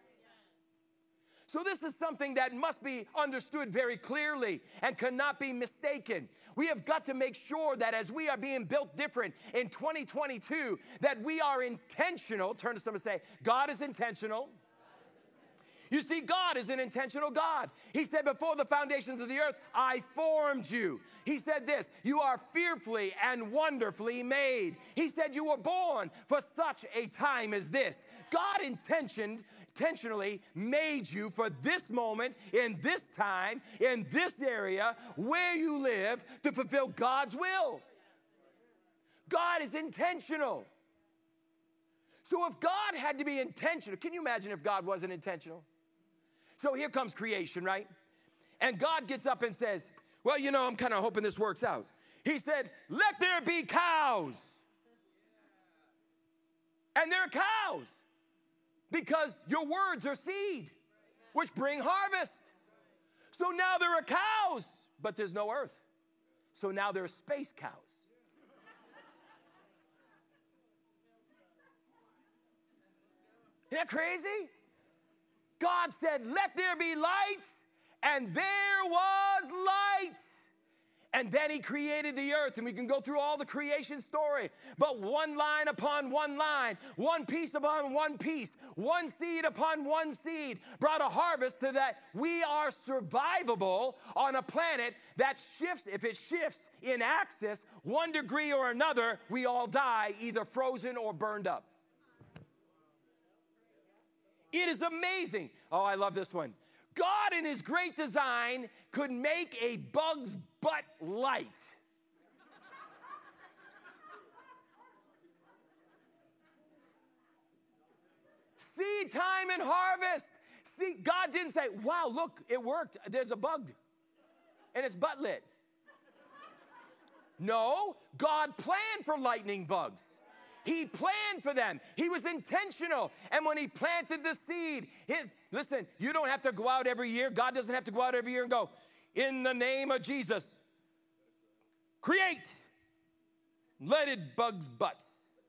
B: So this is something that must be understood very clearly and cannot be mistaken. We have got to make sure that as we are being built different in twenty twenty-two, that we are intentional. Turn to someone and say, God is intentional. You see, God is an intentional God. He said, before the foundations of the earth, I formed you. He said this, you are fearfully and wonderfully made. He said you were born for such a time as this. God intentioned, intentionally made you for this moment, in this time, in this area, where you live, to fulfill God's will. God is intentional. So if God had to be intentional, can you imagine if God wasn't intentional? So here comes creation, right? And God gets up and says, well, you know, I'm kind of hoping this works out. He said, let there be cows. And there are cows because your words are seed, which bring harvest. So now there are cows, but there's no earth. So now there are space cows. that crazy? God said, let there be light, and there was light. And then he created the earth, and we can go through all the creation story. But one line upon one line, one piece upon one piece, one seed upon one seed brought a harvest to that we are survivable on a planet that shifts. If it shifts in axis, one degree or another, we all die, either frozen or burned up. It is amazing. Oh, I love this one. God, in his great design, could make a bug's butt light. Seed time and harvest. See, God didn't say, wow, look, it worked. There's a bug, and it's butt lit. No, God planned for lightning bugs. He planned for them. He was intentional. And when he planted the seed, his, listen, you don't have to go out every year. God doesn't have to go out every year and go, in the name of Jesus, create leaded bugs' butts.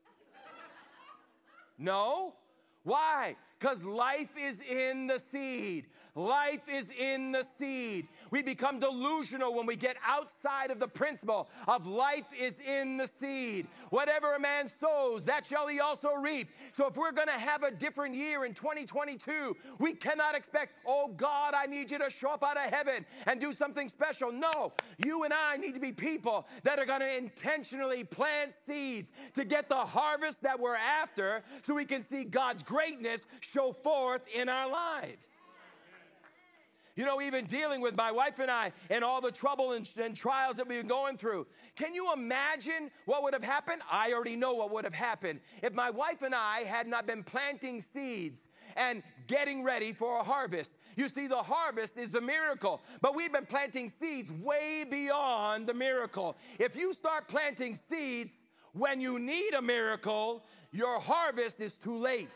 B: No. Why? Because life is in the seed. Life is in the seed. We become delusional when we get outside of the principle of life is in the seed. Whatever a man sows, that shall he also reap. So if we're going to have a different year in twenty twenty-two, we cannot expect, oh God, I need you to show up out of heaven and do something special. No, you and I need to be people that are going to intentionally plant seeds to get the harvest that we're after so we can see God's greatness show forth in our lives. You know, even dealing with my wife and I and all the trouble and, and trials that we've been going through. Can you imagine what would have happened? I already know what would have happened if my wife and I had not been planting seeds and getting ready for a harvest. You see, the harvest is the miracle, but we've been planting seeds way beyond the miracle. If you start planting seeds when you need a miracle, your harvest is too late.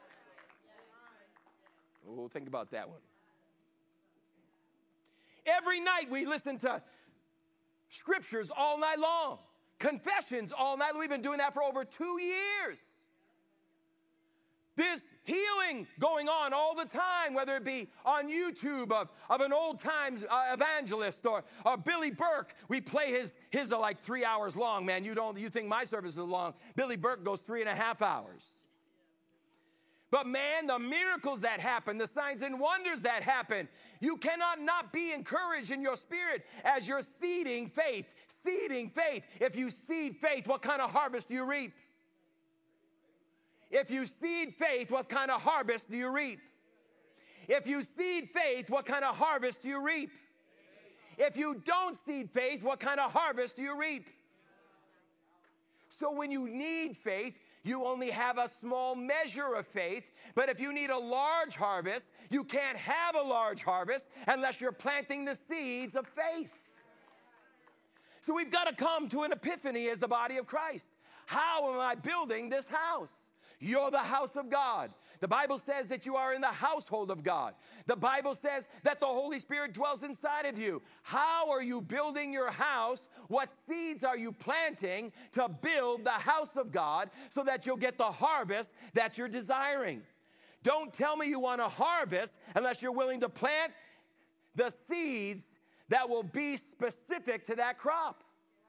B: Oh, think about that one. Every night we listen to scriptures all night long, confessions all night. We've been doing that for over two years. There's healing going on all the time, whether it be on YouTube of, of an old times uh, evangelist or, or Billy Burke. We play his, his are like three hours long, man. You don't, you think my service is long. Billy Burke goes three and a half hours. But man, the miracles that happen, the signs and wonders that happen, you cannot not be encouraged in your spirit as you're seeding faith. Seeding faith. If you seed faith, what kind of harvest do you reap? If you seed faith, what kind of harvest do you reap? If you seed faith, what kind of harvest do you reap? If you don't seed faith, what kind of harvest do you reap? So when you need faith, you only have a small measure of faith. But if you need a large harvest, you can't have a large harvest unless you're planting the seeds of faith. So we've got to come to an epiphany as the body of Christ. How am I building this house? You're the house of God. The Bible says that you are in the household of God. The Bible says that the Holy Spirit dwells inside of you. How are you building your house? What seeds are you planting to build the house of God so that you'll get the harvest that you're desiring? Don't tell me you want a harvest unless you're willing to plant the seeds that will be specific to that crop.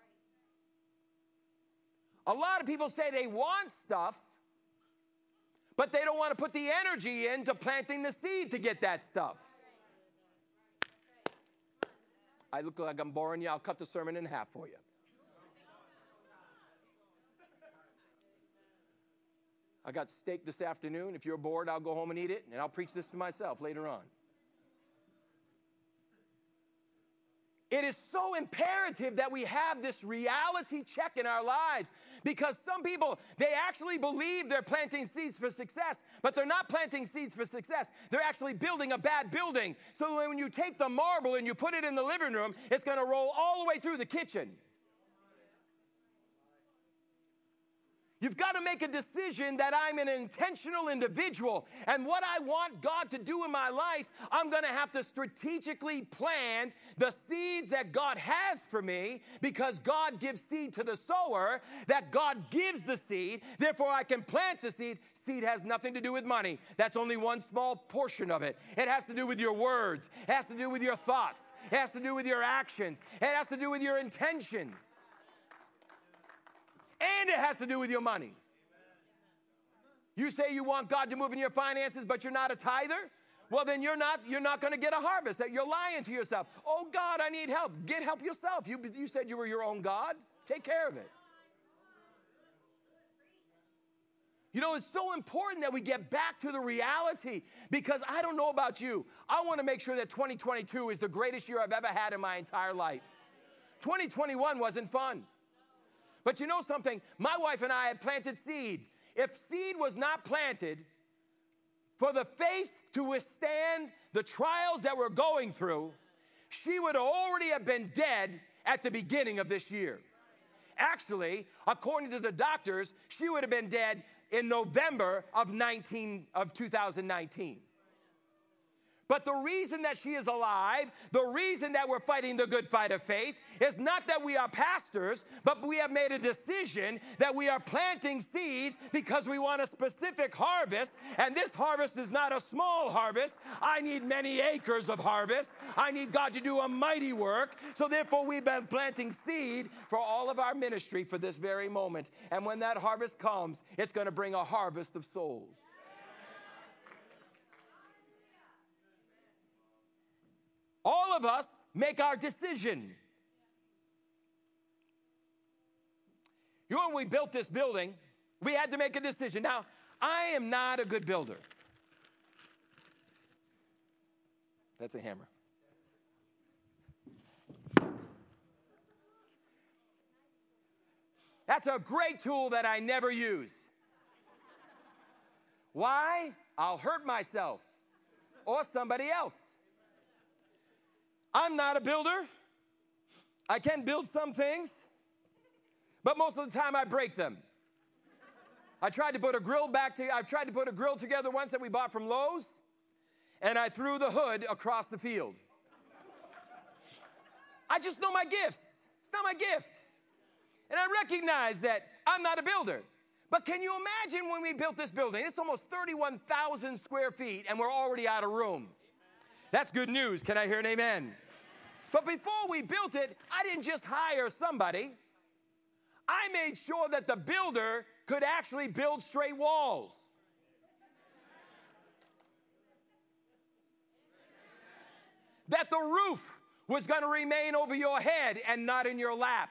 B: A lot of people say they want stuff, but they don't want to put the energy into planting the seed to get that stuff. I look like I'm boring you. I'll cut the sermon in half for you. I got steak this afternoon. If you're bored, I'll go home and eat it, and I'll preach this to myself later on. It is so imperative that we have this reality check in our lives because some people, they actually believe they're planting seeds for success, but they're not planting seeds for success. They're actually building a bad building. So when you take the marble and you put it in the living room, it's going to roll all the way through the kitchen. You've got to make a decision that I'm an intentional individual. And what I want God to do in my life, I'm going to have to strategically plant the seeds that God has for me, because God gives seed to the sower, that God gives the seed. Therefore, I can plant the seed. Seed has nothing to do with money. That's only one small portion of it. It has to do with your words. It has to do with your thoughts. It has to do with your actions. It has to do with your intentions. And it has to do with your money. You say you want God to move in your finances, but you're not a tither? Well, then you're not, you're not going to get a harvest. You're lying to yourself. Oh, God, I need help. Get help yourself. You, you said you were your own God. Take care of it. You know, it's so important that we get back to the reality, because I don't know about you. I want to make sure that twenty twenty-two is the greatest year I've ever had in my entire life. twenty twenty-one wasn't fun. But you know something? My wife and I had planted seeds. If seed was not planted for the faith to withstand the trials that we're going through, she would already have been dead at the beginning of this year. Actually, according to the doctors, she would have been dead in November of nineteen of two thousand nineteen. But the reason that she is alive, the reason that we're fighting the good fight of faith, is not that we are pastors, but we have made a decision that we are planting seeds because we want a specific harvest. And this harvest is not a small harvest. I need many acres of harvest. I need God to do a mighty work. So therefore, we've been planting seed for all of our ministry for this very moment. And when that harvest comes, it's going to bring a harvest of souls. All of us make our decision. You know, when we built this building, we had to make a decision. Now, I am not a good builder. That's a hammer. That's a great tool that I never use. Why? I'll hurt myself or somebody else. I'm not a builder. I can build some things, but most of the time I break them. I tried to put a grill back to, I tried to put a grill together once that we bought from Lowe's, and I threw the hood across the field. I just know my gifts. It's not my gift. And I recognize that I'm not a builder. But can you imagine when we built this building? It's almost thirty-one thousand square feet, and we're already out of room. That's good news. Can I hear an amen? But before we built it, I didn't just hire somebody. I made sure that the builder could actually build straight walls. That the roof was going to remain over your head and not in your lap.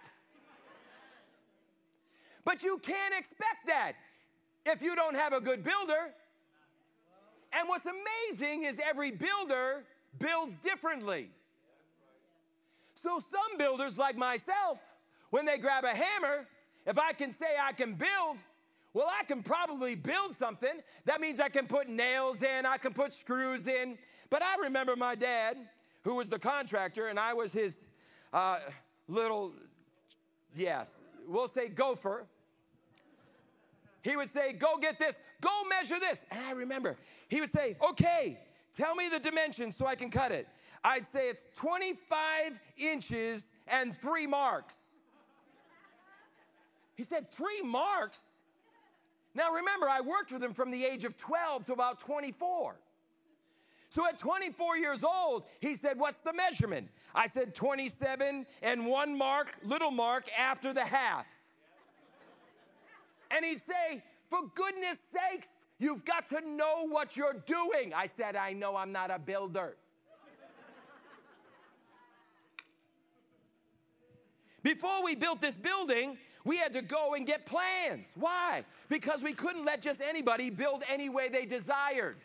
B: But you can't expect that if you don't have a good builder. And what's amazing is every builder builds differently. So some builders, like myself, when they grab a hammer, if I can say I can build, well, I can probably build something. That means I can put nails in, I can put screws in. But I remember my dad, who was the contractor, and I was his uh, little, yes, we'll say gopher. He would say, go get this, go measure this. And I remember, he would say, okay, tell me the dimensions so I can cut it. I'd say it's twenty-five inches and three marks. He said, three marks? Now remember, I worked with him from the age of twelve to about twenty-four. So at twenty-four years old, he said, what's the measurement? I said, twenty-seven and one mark, little mark after the half. And he'd say, for goodness sakes, you've got to know what you're doing. I said, I know, I'm not a builder. Before we built this building, we had to go and get plans. Why? Because we couldn't let just anybody build any way they desired.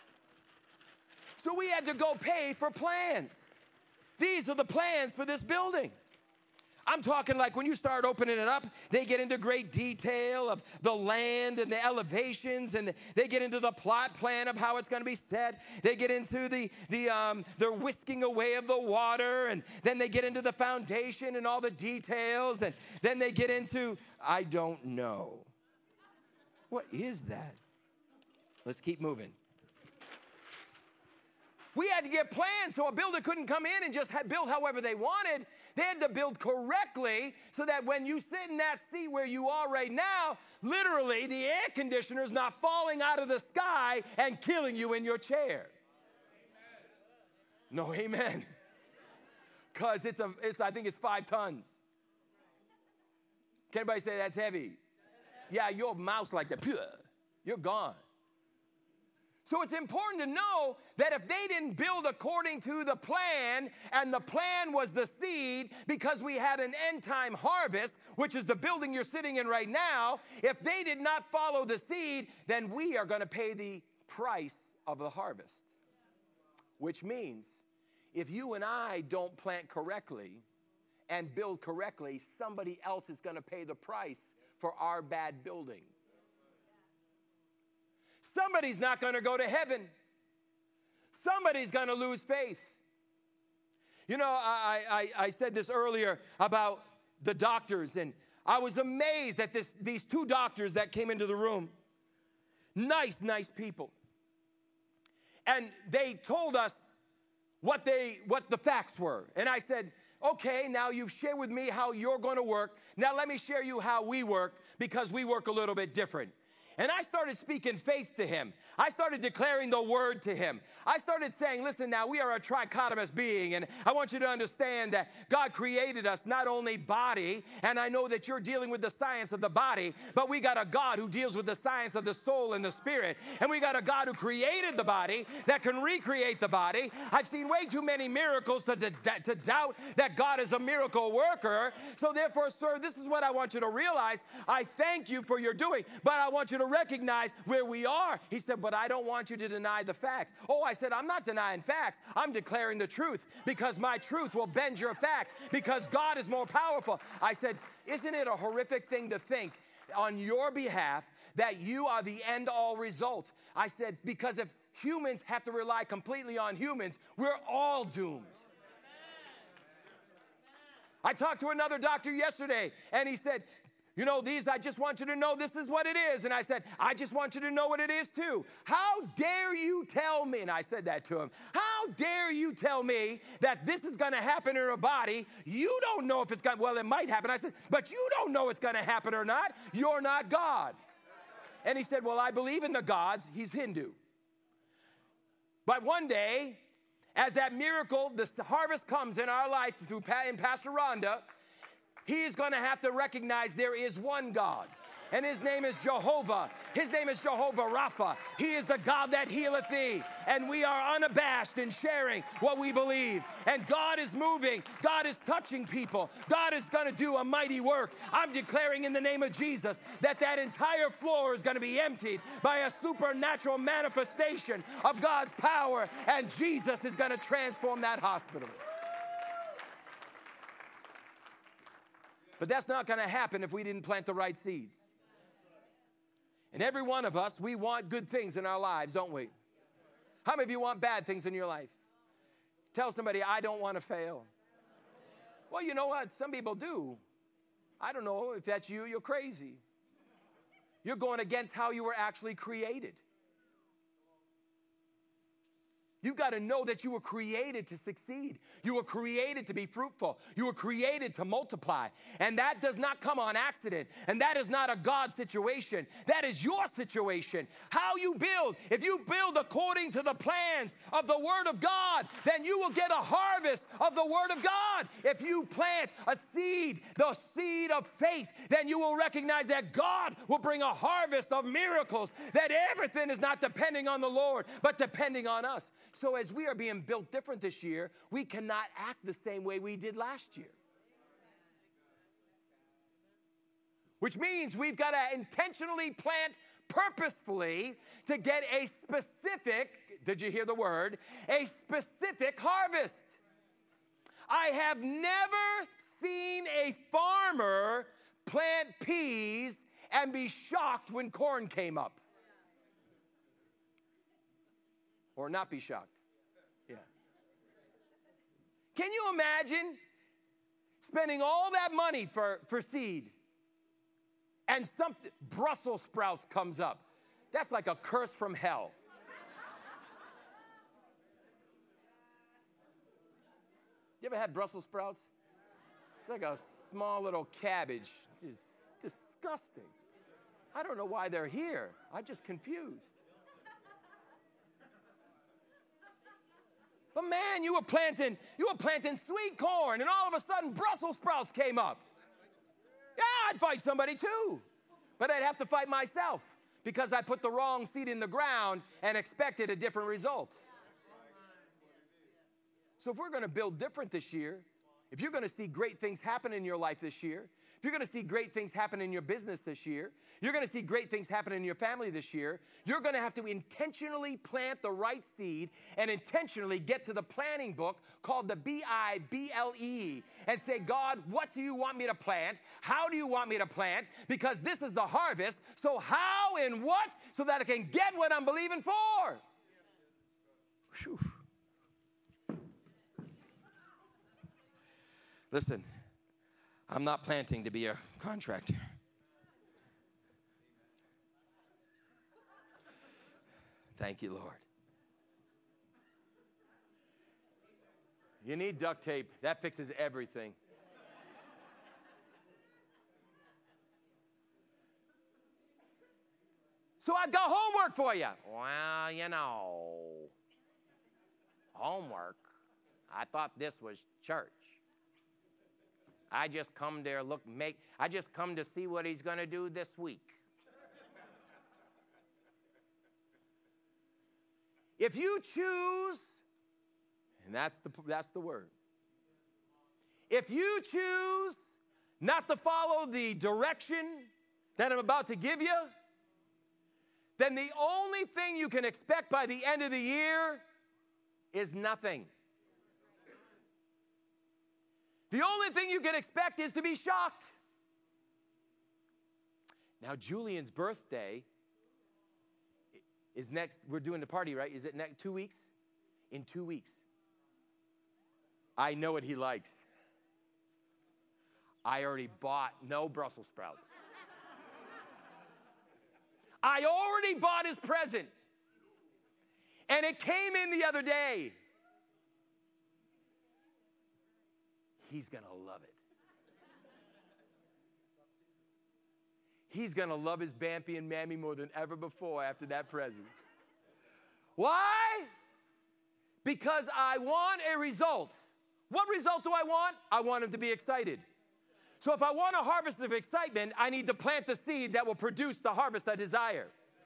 B: So we had to go pay for plans. These are the plans for this building. I'm talking like when you start opening it up, they get into great detail of the land and the elevations, and they get into the plot plan of how it's going to be set. They get into the, the, um, the whisking away of the water, and then they get into the foundation and all the details, and then they get into, I don't know. What is that? Let's keep moving. We had to get plans so a builder couldn't come in and just build however they wanted. They had to build correctly so that when you sit in that seat where you are right now, literally the air conditioner is not falling out of the sky and killing you in your chair. Amen. No, amen. Because it's a, it's I think it's five tons. Can anybody say that's heavy? Yeah, your mouth's like that. You're gone. So it's important to know that if they didn't build according to the plan, and the plan was the seed, because we had an end time harvest, which is the building you're sitting in right now, if they did not follow the seed, then we are going to pay the price of the harvest. Which means if you and I don't plant correctly and build correctly, somebody else is going to pay the price for our bad building. Somebody's not going to go to heaven. Somebody's going to lose faith. You know, I, I, I said this earlier about the doctors, and I was amazed at this, these two doctors that came into the room. Nice, nice people. And they told us what, they, what the facts were. And I said, okay, now you've shared with me how you're going to work. Now let me share you how we work, because we work a little bit different. And I started speaking faith to him. I started declaring the word to him. I started saying, listen now, we are a trichotomous being, and I want you to understand that God created us not only body, and I know that you're dealing with the science of the body, but we got a God who deals with the science of the soul and the spirit, and we got a God who created the body that can recreate the body. I've seen way too many miracles to, to, to doubt that God is a miracle worker. So therefore, sir, this is what I want you to realize. I thank you for your doing, but I want you to recognize where we are. He said, but I don't want you to deny the facts. Oh, I said, I'm not denying facts. I'm declaring the truth, because my truth will bend your fact, because God is more powerful. I said, isn't it a horrific thing to think on your behalf that you are the end all result? I said, because if humans have to rely completely on humans, we're all doomed. I talked to another doctor yesterday, and he said, you know, these, I just want you to know this is what it is. And I said, I just want you to know what it is too. How dare you tell me, and I said that to him, how dare you tell me that this is going to happen in a body? You don't know if it's going to, well, it might happen. I said, but you don't know it's going to happen or not. You're not God. And he said, well, I believe in the gods. He's Hindu. But one day, as that miracle, this harvest comes in our life through in Pastor Rhonda, he is going to have to recognize there is one God, and his name is Jehovah. His name is Jehovah Rapha. He is the God that healeth thee, and we are unabashed in sharing what we believe. And God is moving. God is touching people. God is going to do a mighty work. I'm declaring in the name of Jesus that that entire floor is going to be emptied by a supernatural manifestation of God's power, and Jesus is going to transform that hospital. But that's not going to happen if we didn't plant the right seeds. And every one of us, we want good things in our lives, don't we? How many of you want bad things in your life? Tell somebody, I don't want to fail. Well, you know what? Some people do. I don't know if that's you, you're crazy. You're going against how you were actually created. You've got to know that you were created to succeed. You were created to be fruitful. You were created to multiply. And that does not come on accident. And that is not a God situation. That is your situation. How you build. If you build according to the plans of the Word of God, then you will get a harvest of the Word of God. If you plant a seed, the seed of faith, then you will recognize that God will bring a harvest of miracles. That everything is not depending on the Lord, but depending on us. So as we are being built different this year, we cannot act the same way we did last year. Which means we've got to intentionally plant purposefully to get a specific, did you hear the word? A specific harvest. I have never seen a farmer plant peas and be shocked when corn came up. Or not be shocked. Yeah. Can you imagine spending all that money for, for seed and some Brussels sprouts comes up. That's like a curse from hell. You ever had Brussels sprouts? It's like a small little cabbage. It's disgusting. I don't know why they're here. I'm just confused. But man, you were planting, you were planting sweet corn, and all of a sudden Brussels sprouts came up. Yeah, I'd fight somebody too. But I'd have to fight myself because I put the wrong seed in the ground and expected a different result. So if we're going to build different this year, if you're going to see great things happen in your life this year, if you're going to see great things happen in your business this year, you're going to see great things happen in your family this year, you're going to have to intentionally plant the right seed and intentionally get to the planning book called the B I B L E and say, God, what do you want me to plant? How do you want me to plant? Because this is the harvest. So how and what? So that I can get what I'm believing for. Whew. Listen, I'm not planting to be a contractor. Thank you, Lord. You need duct tape. That fixes everything. So I got homework for you. Well, you know, homework. I thought this was church. I just come there, look, make, I just come to see what he's going to do this week. If you choose, and that's the, that's the word. If you choose not to follow the direction that I'm about to give you, then the only thing you can expect by the end of the year is nothing. The only thing you can expect is to be shocked. Now, Julian's birthday is next. We're doing the party, right? Is it next two weeks? In two weeks. I know what he likes. I already bought no Brussels sprouts. I already bought his present. And it came in the other day. He's going to love it. He's going to love his Bampy and Mammy more than ever before after that present. Why? Because I want a result. What result do I want? I want him to be excited. So if I want a harvest of excitement, I need to plant the seed that will produce the harvest I desire.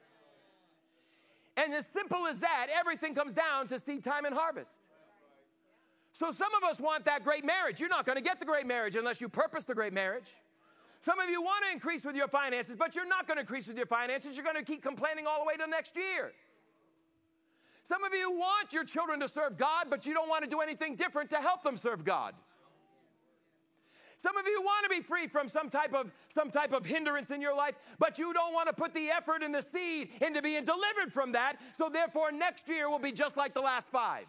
B: And as simple as that, everything comes down to seed time and harvest. So some of us want that great marriage. You're not going to get the great marriage unless you purpose the great marriage. Some of you want to increase with your finances, but you're not going to increase with your finances. You're going to keep complaining all the way to next year. Some of you want your children to serve God, but you don't want to do anything different to help them serve God. Some of you want to be free from some type of, some type of hindrance in your life, but you don't want to put the effort and the seed into being delivered from that, so therefore next year will be just like the last five.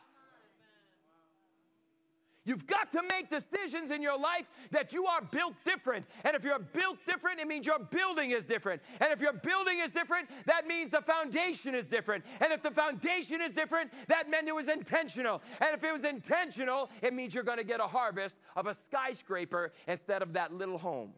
B: You've got to make decisions in your life that you are built different. And if you're built different, it means your building is different. And if your building is different, that means the foundation is different. And if the foundation is different, that meant it was intentional. And if it was intentional, it means you're going to get a harvest of a skyscraper instead of that little home.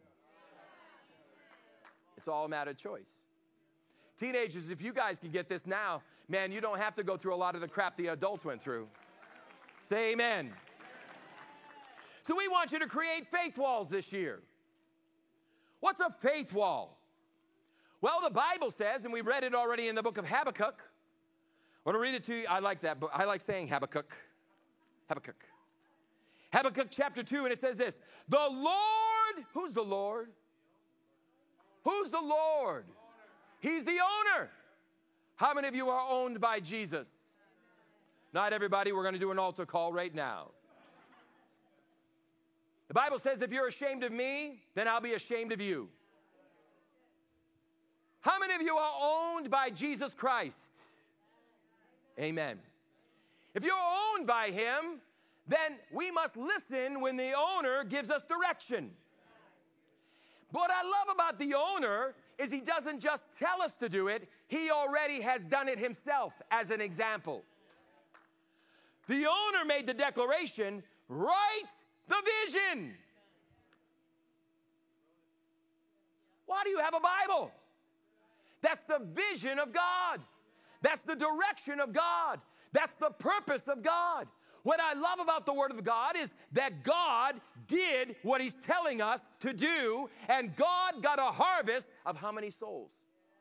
B: It's all a matter of choice. Teenagers, if you guys can get this now, man, you don't have to go through a lot of the crap the adults went through. Say amen. So we want you to create faith walls this year. What's a faith wall? Well, the Bible says, and we read it already in the book of Habakkuk. I want to read it to you. I like that book. I like saying Habakkuk. Habakkuk. Habakkuk chapter two, and it says this. The Lord, who's the Lord? Who's the Lord? He's the owner. How many of you are owned by Jesus? Not everybody. We're going to do an altar call right now. The Bible says, if you're ashamed of me, then I'll be ashamed of you. How many of you are owned by Jesus Christ? Amen. If you're owned by him, then we must listen when the owner gives us direction. What I love about the owner is he doesn't just tell us to do it, he already has done it himself as an example. The owner made the declaration, write the vision. Why do you have a Bible? That's the vision of God. That's the direction of God. That's the purpose of God. What I love about the Word of God is that God did what He's telling us to do, and God got a harvest of how many souls?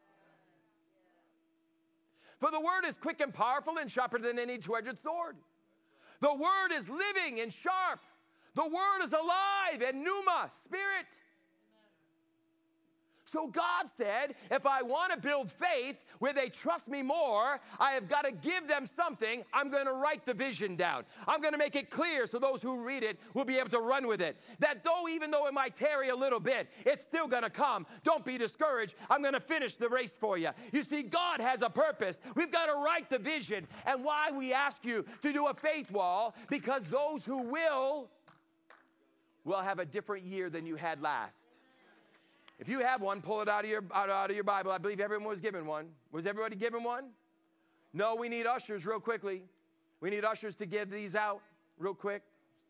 B: For the Word is quick and powerful and sharper than any two-edged sword. The Word is living and sharp. The Word is alive and pneuma, spirit. So God said, if I want to build faith where they trust me more, I have got to give them something. I'm going to write the vision down. I'm going to make it clear so those who read it will be able to run with it. That though, even though it might tarry a little bit, it's still going to come. Don't be discouraged. I'm going to finish the race for you. You see, God has a purpose. We've got to write the vision. And why we ask you to do a faith wall, because those who will, will have a different year than you had last. If you have one, pull it out of your out, out of your Bible. I believe everyone was given one. Was everybody given one? No, we need ushers real quickly. We need ushers to give these out real quick.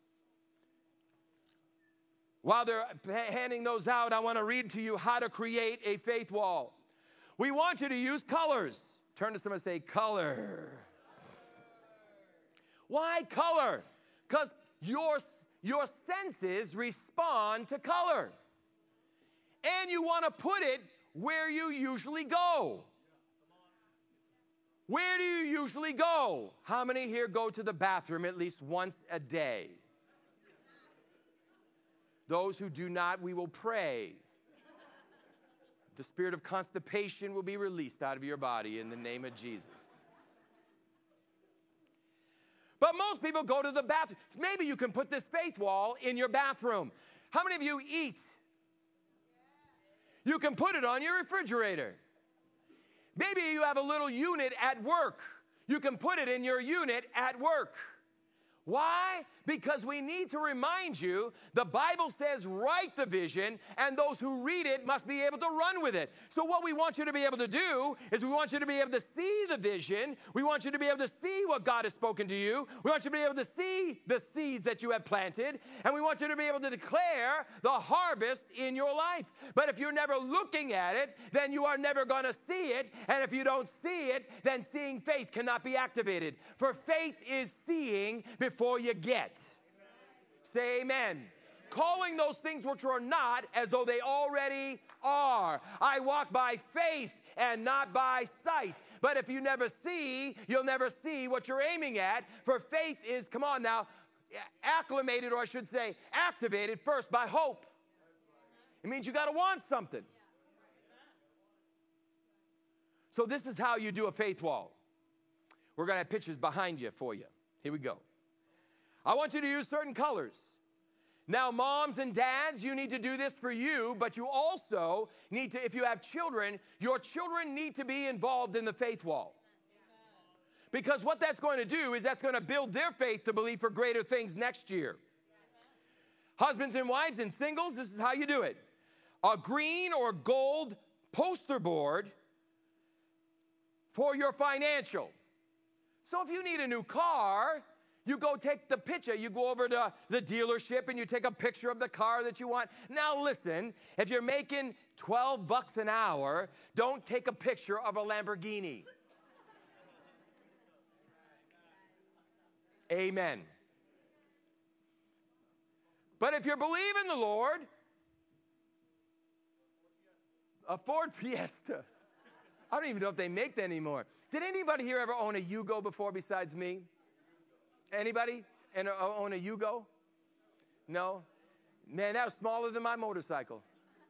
B: While they're handing those out, I want to read to you how to create a faith wall. We want you to use colors. Turn to someone and say, color. Why color? Because your, your senses respond to color. And you want to put it where you usually go. Where do you usually go? How many here go to the bathroom at least once a day? Those who do not, we will pray. The spirit of constipation will be released out of your body in the name of Jesus. But most people go to the bathroom. Maybe you can put this faith wall in your bathroom. How many of you eat? You can put it on your refrigerator. Maybe you have a little unit at work. You can put it in your unit at work. Why? Because we need to remind you, the Bible says write the vision, and those who read it must be able to run with it. So what we want you to be able to do is we want you to be able to see the vision. We want you to be able to see what God has spoken to you. We want you to be able to see the seeds that you have planted, and we want you to be able to declare the harvest in your life. But if you're never looking at it, then you are never going to see it, and if you don't see it, then seeing faith cannot be activated. For faith is seeing before you get. Say amen. Calling those things which are not as though they already are. I walk by faith and not by sight. But if you never see, you'll never see what you're aiming at. For faith is, come on now, acclimated, or I should say activated first by hope. It means you got to want something. So this is how you do a faith wall. We're going to have pictures behind you for you. Here we go. I want you to use certain colors. Now, moms and dads, you need to do this for you, but you also need to, if you have children, your children need to be involved in the faith wall. Because what that's going to do is that's going to build their faith to believe for greater things next year. Husbands and wives and singles, this is how you do it. A green or gold poster board for your financial. So if you need a new car, you go take the picture. You go over to the dealership and you take a picture of the car that you want. Now listen, if you're making twelve bucks an hour, don't take a picture of a Lamborghini. Amen. But if you're believing the Lord, a Ford Fiesta. I don't even know if they make that anymore. Did anybody here ever own a Yugo before besides me? Anybody and own a Yugo? No? Man, that was smaller than my motorcycle.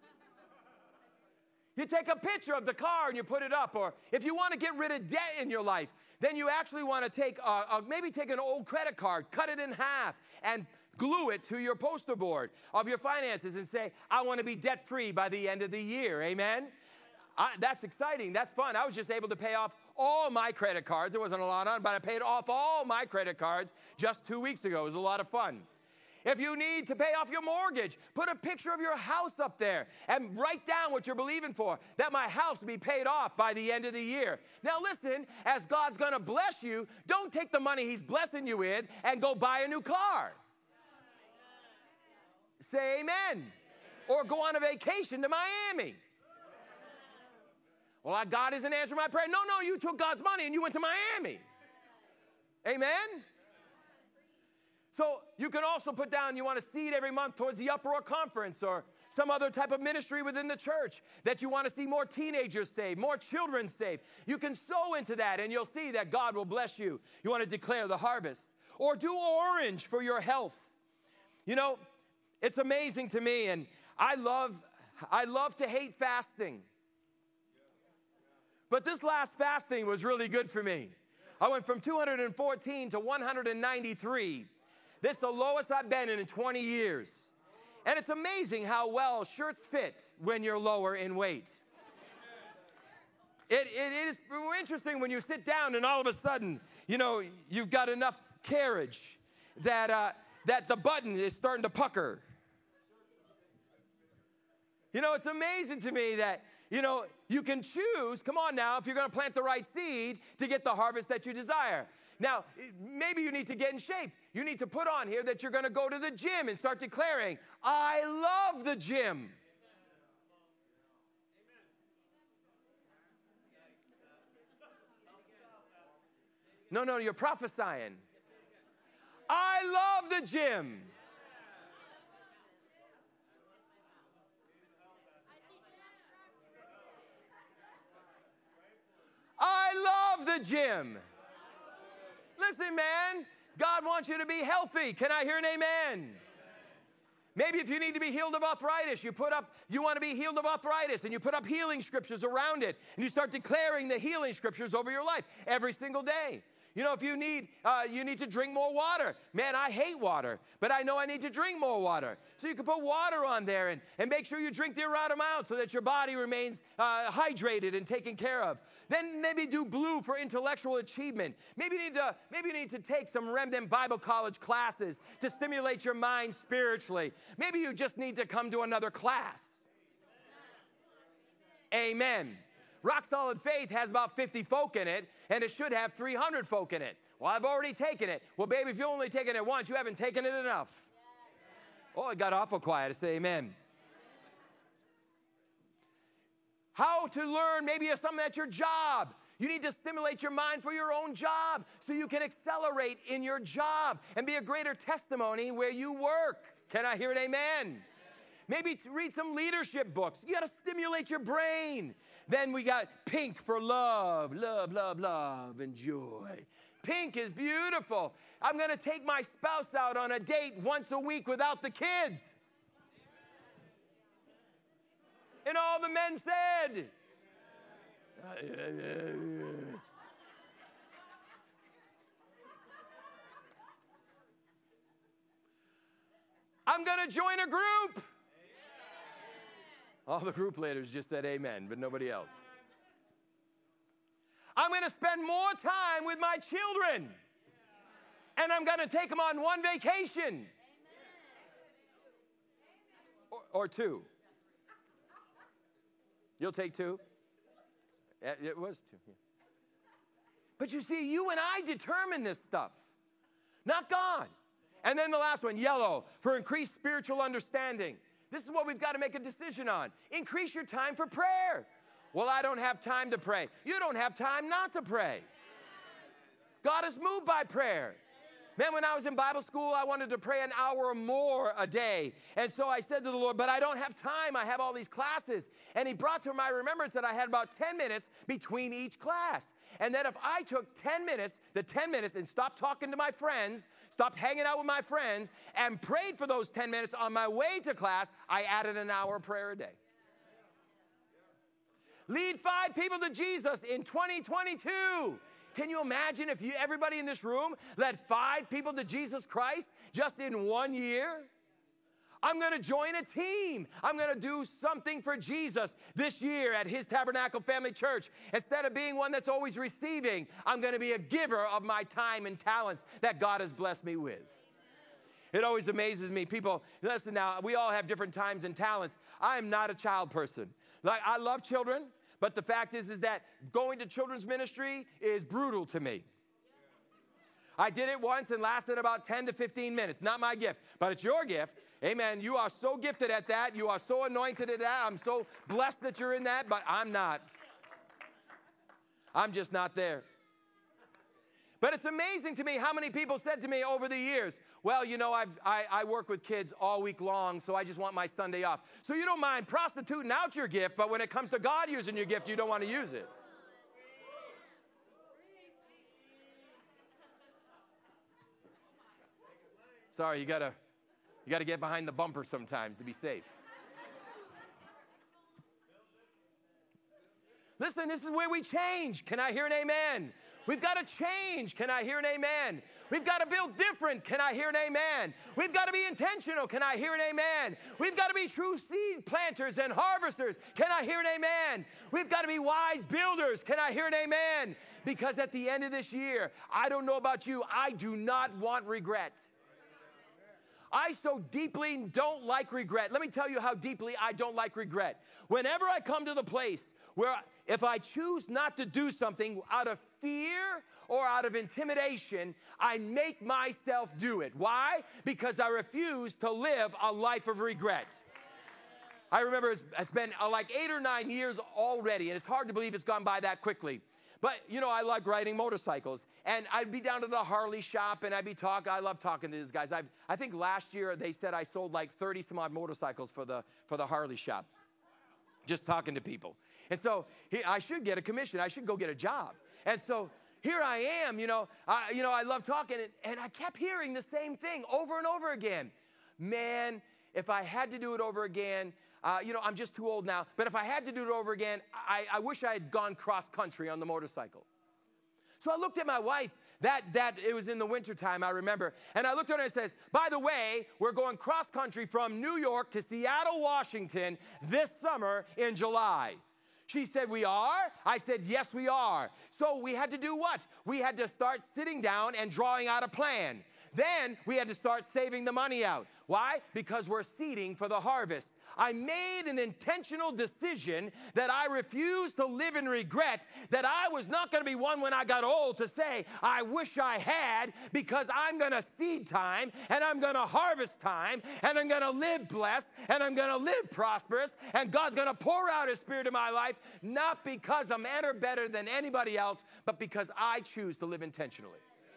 B: You take a picture of the car and you put it up. Or if you want to get rid of debt in your life, then you actually want to take, uh, uh, maybe take an old credit card, cut it in half, and glue it to your poster board of your finances and say, I want to be debt-free by the end of the year. Amen? I, that's exciting. That's fun. I was just able to pay off all my credit cards. There wasn't a lot on, but I paid off all my credit cards just two weeks ago. It was a lot of fun. If you need to pay off your mortgage, put a picture of your house up there and write down what you're believing for, that my house will be paid off by the end of the year. Now listen, as God's going to bless you, don't take the money he's blessing you with and go buy a new car. Say amen. Or go on a vacation to Miami. Well, God isn't answering my prayer. No, no, you took God's money and you went to Miami. Amen? So you can also put down, you want to seed every month towards the Uproar Conference or some other type of ministry within the church that you want to see more teenagers saved, more children saved. You can sow into that and you'll see that God will bless you. You want to declare the harvest. Or do orange for your health. You know, it's amazing to me, and I love, I love to hate fasting. But this last fasting was really good for me. I went from two hundred fourteen to one hundred ninety-three. This is the lowest I've been in in twenty years. And it's amazing how well shirts fit when you're lower in weight. It, it is interesting when you sit down and all of a sudden, you know, you've got enough carriage that, uh, that the button is starting to pucker. You know, it's amazing to me that, you know, you can choose, come on now, if you're going to plant the right seed to get the harvest that you desire. Now, maybe you need to get in shape. You need to put on here that you're going to go to the gym and start declaring, I love the gym. No, no, you're prophesying. I love the gym. I love the gym. Listen, man, God wants you to be healthy. Can I hear an amen? Maybe if you need to be healed of arthritis, you put up, you want to be healed of arthritis, and you put up healing scriptures around it, and you start declaring the healing scriptures over your life every single day. You know, if you need, uh, you need to drink more water. Man, I hate water, but I know I need to drink more water. So you can put water on there and, and make sure you drink the right amount so that your body remains uh, hydrated and taken care of. Then maybe do blue for intellectual achievement. Maybe you need to, maybe you need to take some Remnant Bible College classes to stimulate your mind spiritually. Maybe you just need to come to another class. Amen. Rock Solid Faith has about fifty folk in it, and it should have three hundred folk in it. Well, I've already taken it. Well, baby, if you've only taken it once, you haven't taken it enough. Oh, it got awful quiet. I say amen. How to learn maybe something at your job. You need to stimulate your mind for your own job so you can accelerate in your job and be a greater testimony where you work. Can I hear an amen? Maybe to read some leadership books. You got to stimulate your brain. Then we got pink for love, love, love, love, and joy. Pink is beautiful. I'm going to take my spouse out on a date once a week without the kids. And all the men said, I'm going to join a group. All the group leaders just said amen, but nobody else. I'm going to spend more time with my children. And I'm going to take them on one vacation. Or, or two. You'll take two? It was two. Yeah. But you see, you and I determine this stuff, not God. And then the last one, yellow, for increased spiritual understanding. This is what we've got to make a decision on. Increase your time for prayer. Well, I don't have time to pray. You don't have time not to pray. God is moved by prayer. Man, when I was in Bible school, I wanted to pray an hour or more a day. And so I said to the Lord, but I don't have time. I have all these classes. And he brought to my remembrance that I had about ten minutes between each class. And that if I took ten minutes, the ten minutes, and stopped talking to my friends, stopped hanging out with my friends, and prayed for those ten minutes on my way to class, I added an hour of prayer a day. Lead five people to Jesus in twenty twenty-two. Can you imagine if you, everybody in this room led five people to Jesus Christ just in one year? I'm going to join a team. I'm going to do something for Jesus this year at His Tabernacle Family Church. Instead of being one that's always receiving, I'm going to be a giver of my time and talents that God has blessed me with. It always amazes me. People, listen now, we all have different times and talents. I am not a child person. Like, I love children, but the fact is, is that going to children's ministry is brutal to me. I did it once and lasted about ten to fifteen minutes. Not my gift, but it's your gift. Amen. You are so gifted at that. You are so anointed at that. I'm so blessed that you're in that, but I'm not. I'm just not there. But it's amazing to me how many people said to me over the years, well, you know, I've, I, I work with kids all week long, so I just want my Sunday off. So you don't mind prostituting out your gift, but when it comes to God using your gift, you don't want to use it. Sorry, you gotta, you gotta get behind the bumper sometimes to be safe. Listen, this is where we change. Can I hear an amen? We've got to change. Can I hear an amen? We've got to build different. Can I hear an amen? We've got to be intentional. Can I hear an amen? We've got to be true seed planters and harvesters. Can I hear an amen? We've got to be wise builders. Can I hear an amen? Because at the end of this year, I don't know about you, I do not want regret. I so deeply don't like regret. Let me tell you how deeply I don't like regret. Whenever I come to the place where if I choose not to do something out of fear or out of intimidation, I make myself do it. Why? Because I refuse to live a life of regret. I remember it's, it's been uh, like eight or nine years already, and it's hard to believe it's gone by that quickly. But, you know, I like riding motorcycles. And I'd be down to the Harley shop, and I'd be talking. I love talking to these guys. I've, I think last year they said I sold like thirty some odd motorcycles for the, for the Harley shop. Just talking to people. And so he, I should get a commission. I should go get a job. And so here I am, you know, I, you know, I love talking. And, and I kept hearing the same thing over and over again. Man, if I had to do it over again, uh, you know, I'm just too old now. But if I had to do it over again, I, I wish I had gone cross country on the motorcycle. So I looked at my wife. That, that, it was in the wintertime, I remember. And I looked at her and says, by the way, we're going cross country from New York to Seattle, Washington this summer in July. She said, we are? I said, yes, we are. So we had to do what? We had to start sitting down and drawing out a plan. Then we had to start saving the money out. Why? Because we're seeding for the harvest. I made an intentional decision that I refused to live in regret, that I was not going to be one when I got old to say, I wish I had, because I'm going to seed time, and I'm going to harvest time, and I'm going to live blessed, and I'm going to live prosperous, and God's going to pour out His Spirit in my life, not because I'm better, better than anybody else, but because I choose to live intentionally.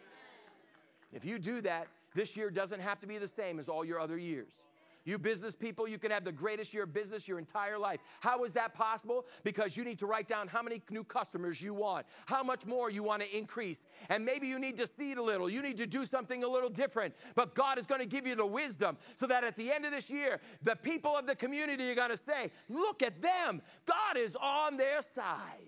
B: If you do that, this year doesn't have to be the same as all your other years. You business people, you can have the greatest year of business your entire life. How is that possible? Because you need to write down how many new customers you want, how much more you want to increase. And maybe you need to seed a little. You need to do something a little different. But God is going to give you the wisdom so that at the end of this year, the people of the community are going to say, look at them. God is on their side.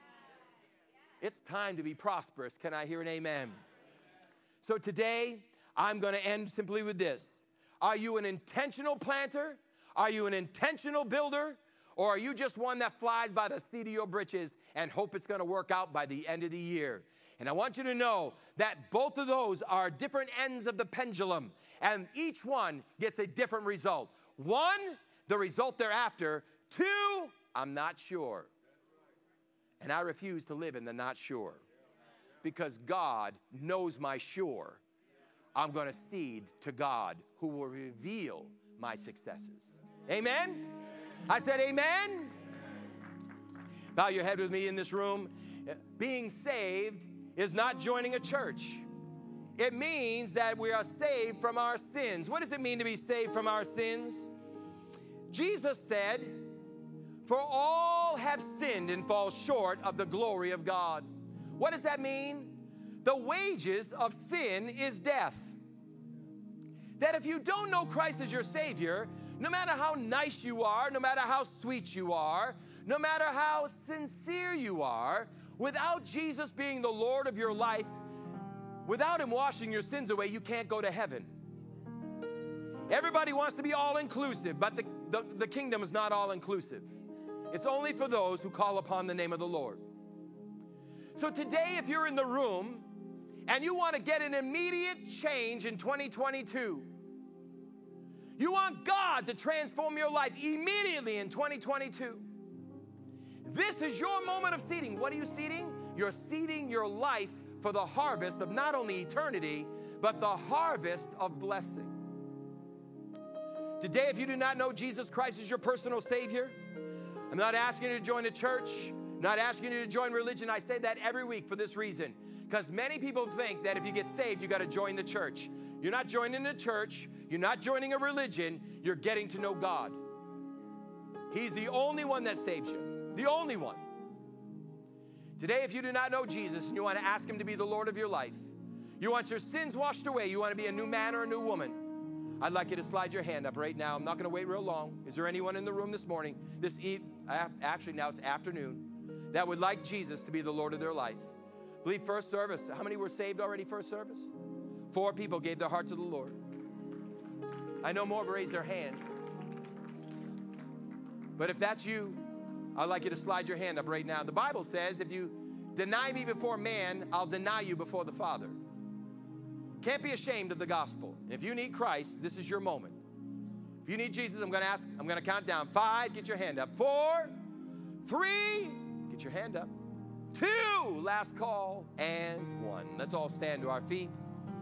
B: It's time to be prosperous. Can I hear an amen? So today, I'm going to end simply with this. Are you an intentional planter? Are you an intentional builder? Or are you just one that flies by the seat of your britches and hope it's going to work out by the end of the year? And I want you to know that both of those are different ends of the pendulum, and each one gets a different result. One, the result thereafter. Two, I'm not sure. And I refuse to live in the not sure, because God knows my sure. I'm going to cede to God, who will reveal my successes. Amen? I said amen. Bow your head with me in this room. Being saved is not joining a church. It means that we are saved from our sins. What does it mean to be saved from our sins? Jesus said, for all have sinned and fall short of the glory of God. What does that mean? The wages of sin is death. That if you don't know Christ as your Savior, no matter how nice you are, no matter how sweet you are, no matter how sincere you are, without Jesus being the Lord of your life, without Him washing your sins away, you can't go to heaven. Everybody wants to be all-inclusive, but the, the, the kingdom is not all-inclusive. It's only for those who call upon the name of the Lord. So today, if you're in the room and you want to get an immediate change in twenty twenty-two, You want God to transform your life immediately in twenty twenty-two. This is your moment of seeding. What are you seeding? You're seeding your life for the harvest of not only eternity, but the harvest of blessing. Today, if you do not know Jesus Christ as your personal Savior, I'm not asking you to join a church, not asking you to join religion. I say that every week for this reason, because many people think that if you get saved, you got to join the church. You're not joining a church. You're not joining a religion. You're getting to know God. He's the only one that saves you. The only one. Today, if you do not know Jesus and you want to ask him to be the Lord of your life, you want your sins washed away, you want to be a new man or a new woman, I'd like you to slide your hand up right now. I'm not going to wait real long. Is there anyone in the room this morning, this e- actually now it's afternoon, that would like Jesus to be the Lord of their life? I believe first service, how many were saved already first service? Four people gave their heart to the Lord. I know more raised their hand. But if that's you, I'd like you to slide your hand up right now. The Bible says, if you deny me before man, I'll deny you before the Father. Can't be ashamed of the gospel. If you need Christ, this is your moment. If you need Jesus, I'm going to ask, I'm going to count down. Five, get your hand up. Four, three, get your hand up. Two, last call, and one. Let's all stand to our feet.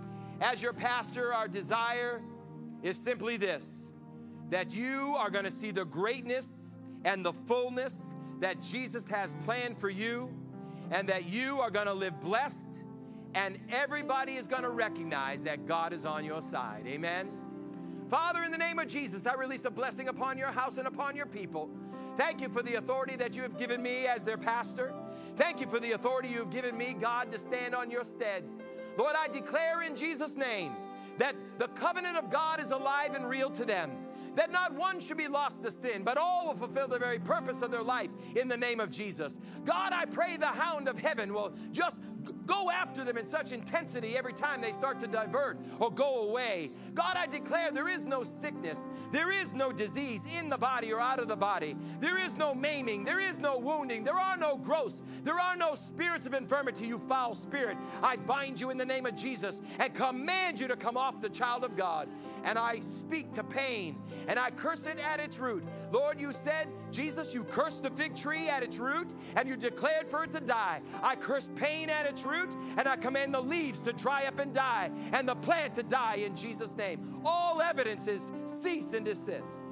B: As your pastor, our desire is simply this, that you are going to see the greatness and the fullness that Jesus has planned for you, and that you are going to live blessed, and everybody is going to recognize that God is on your side. Amen. Father, in the name of Jesus, I release a blessing upon your house and upon your people. Thank you for the authority that you have given me as their pastor. Thank you for the authority you have given me, God, to stand on your stead. Lord, I declare in Jesus' name that the covenant of God is alive and real to them, that not one should be lost to sin, but all will fulfill the very purpose of their life in the name of Jesus. God, I pray the hound of heaven will just go after them in such intensity every time they start to divert or go away. God, I declare there is no sickness, there is no disease in the body or out of the body. There is no maiming, there is no wounding, there are no growths, there are no spirits of infirmity, you foul spirit. I bind you in the name of Jesus and command you to come off the child of God. And I speak to pain and I curse it at its root. Lord, you said, Jesus, you cursed the fig tree at its root and you declared for it to die. I curse pain at its root and I command the leaves to dry up and die and the plant to die in Jesus' name. All evidences cease and desist.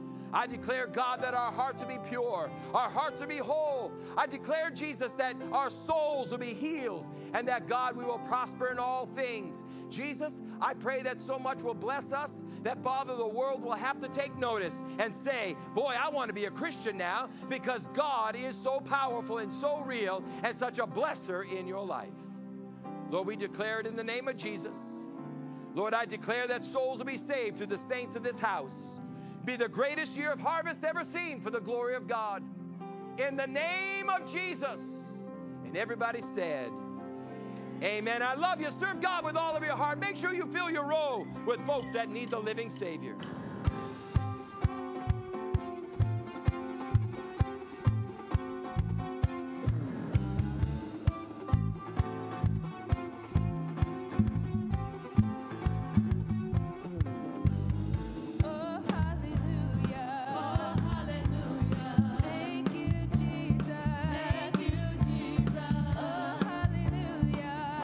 B: I declare, God, that our hearts will be pure, our hearts will be whole. I declare, Jesus, that our souls will be healed and that, God, we will prosper in all things. Jesus, I pray that so much will bless us that, Father, the world will have to take notice and say, boy, I want to be a Christian now because God is so powerful and so real and such a blesser in your life. Lord, we declare it in the name of Jesus. Lord, I declare that souls will be saved through the saints of this house. Be the greatest year of harvest ever seen for the glory of God. In the name of Jesus. And everybody said, amen. I love you. Serve God with all of your heart. Make sure you fill your row with folks that need the living Savior.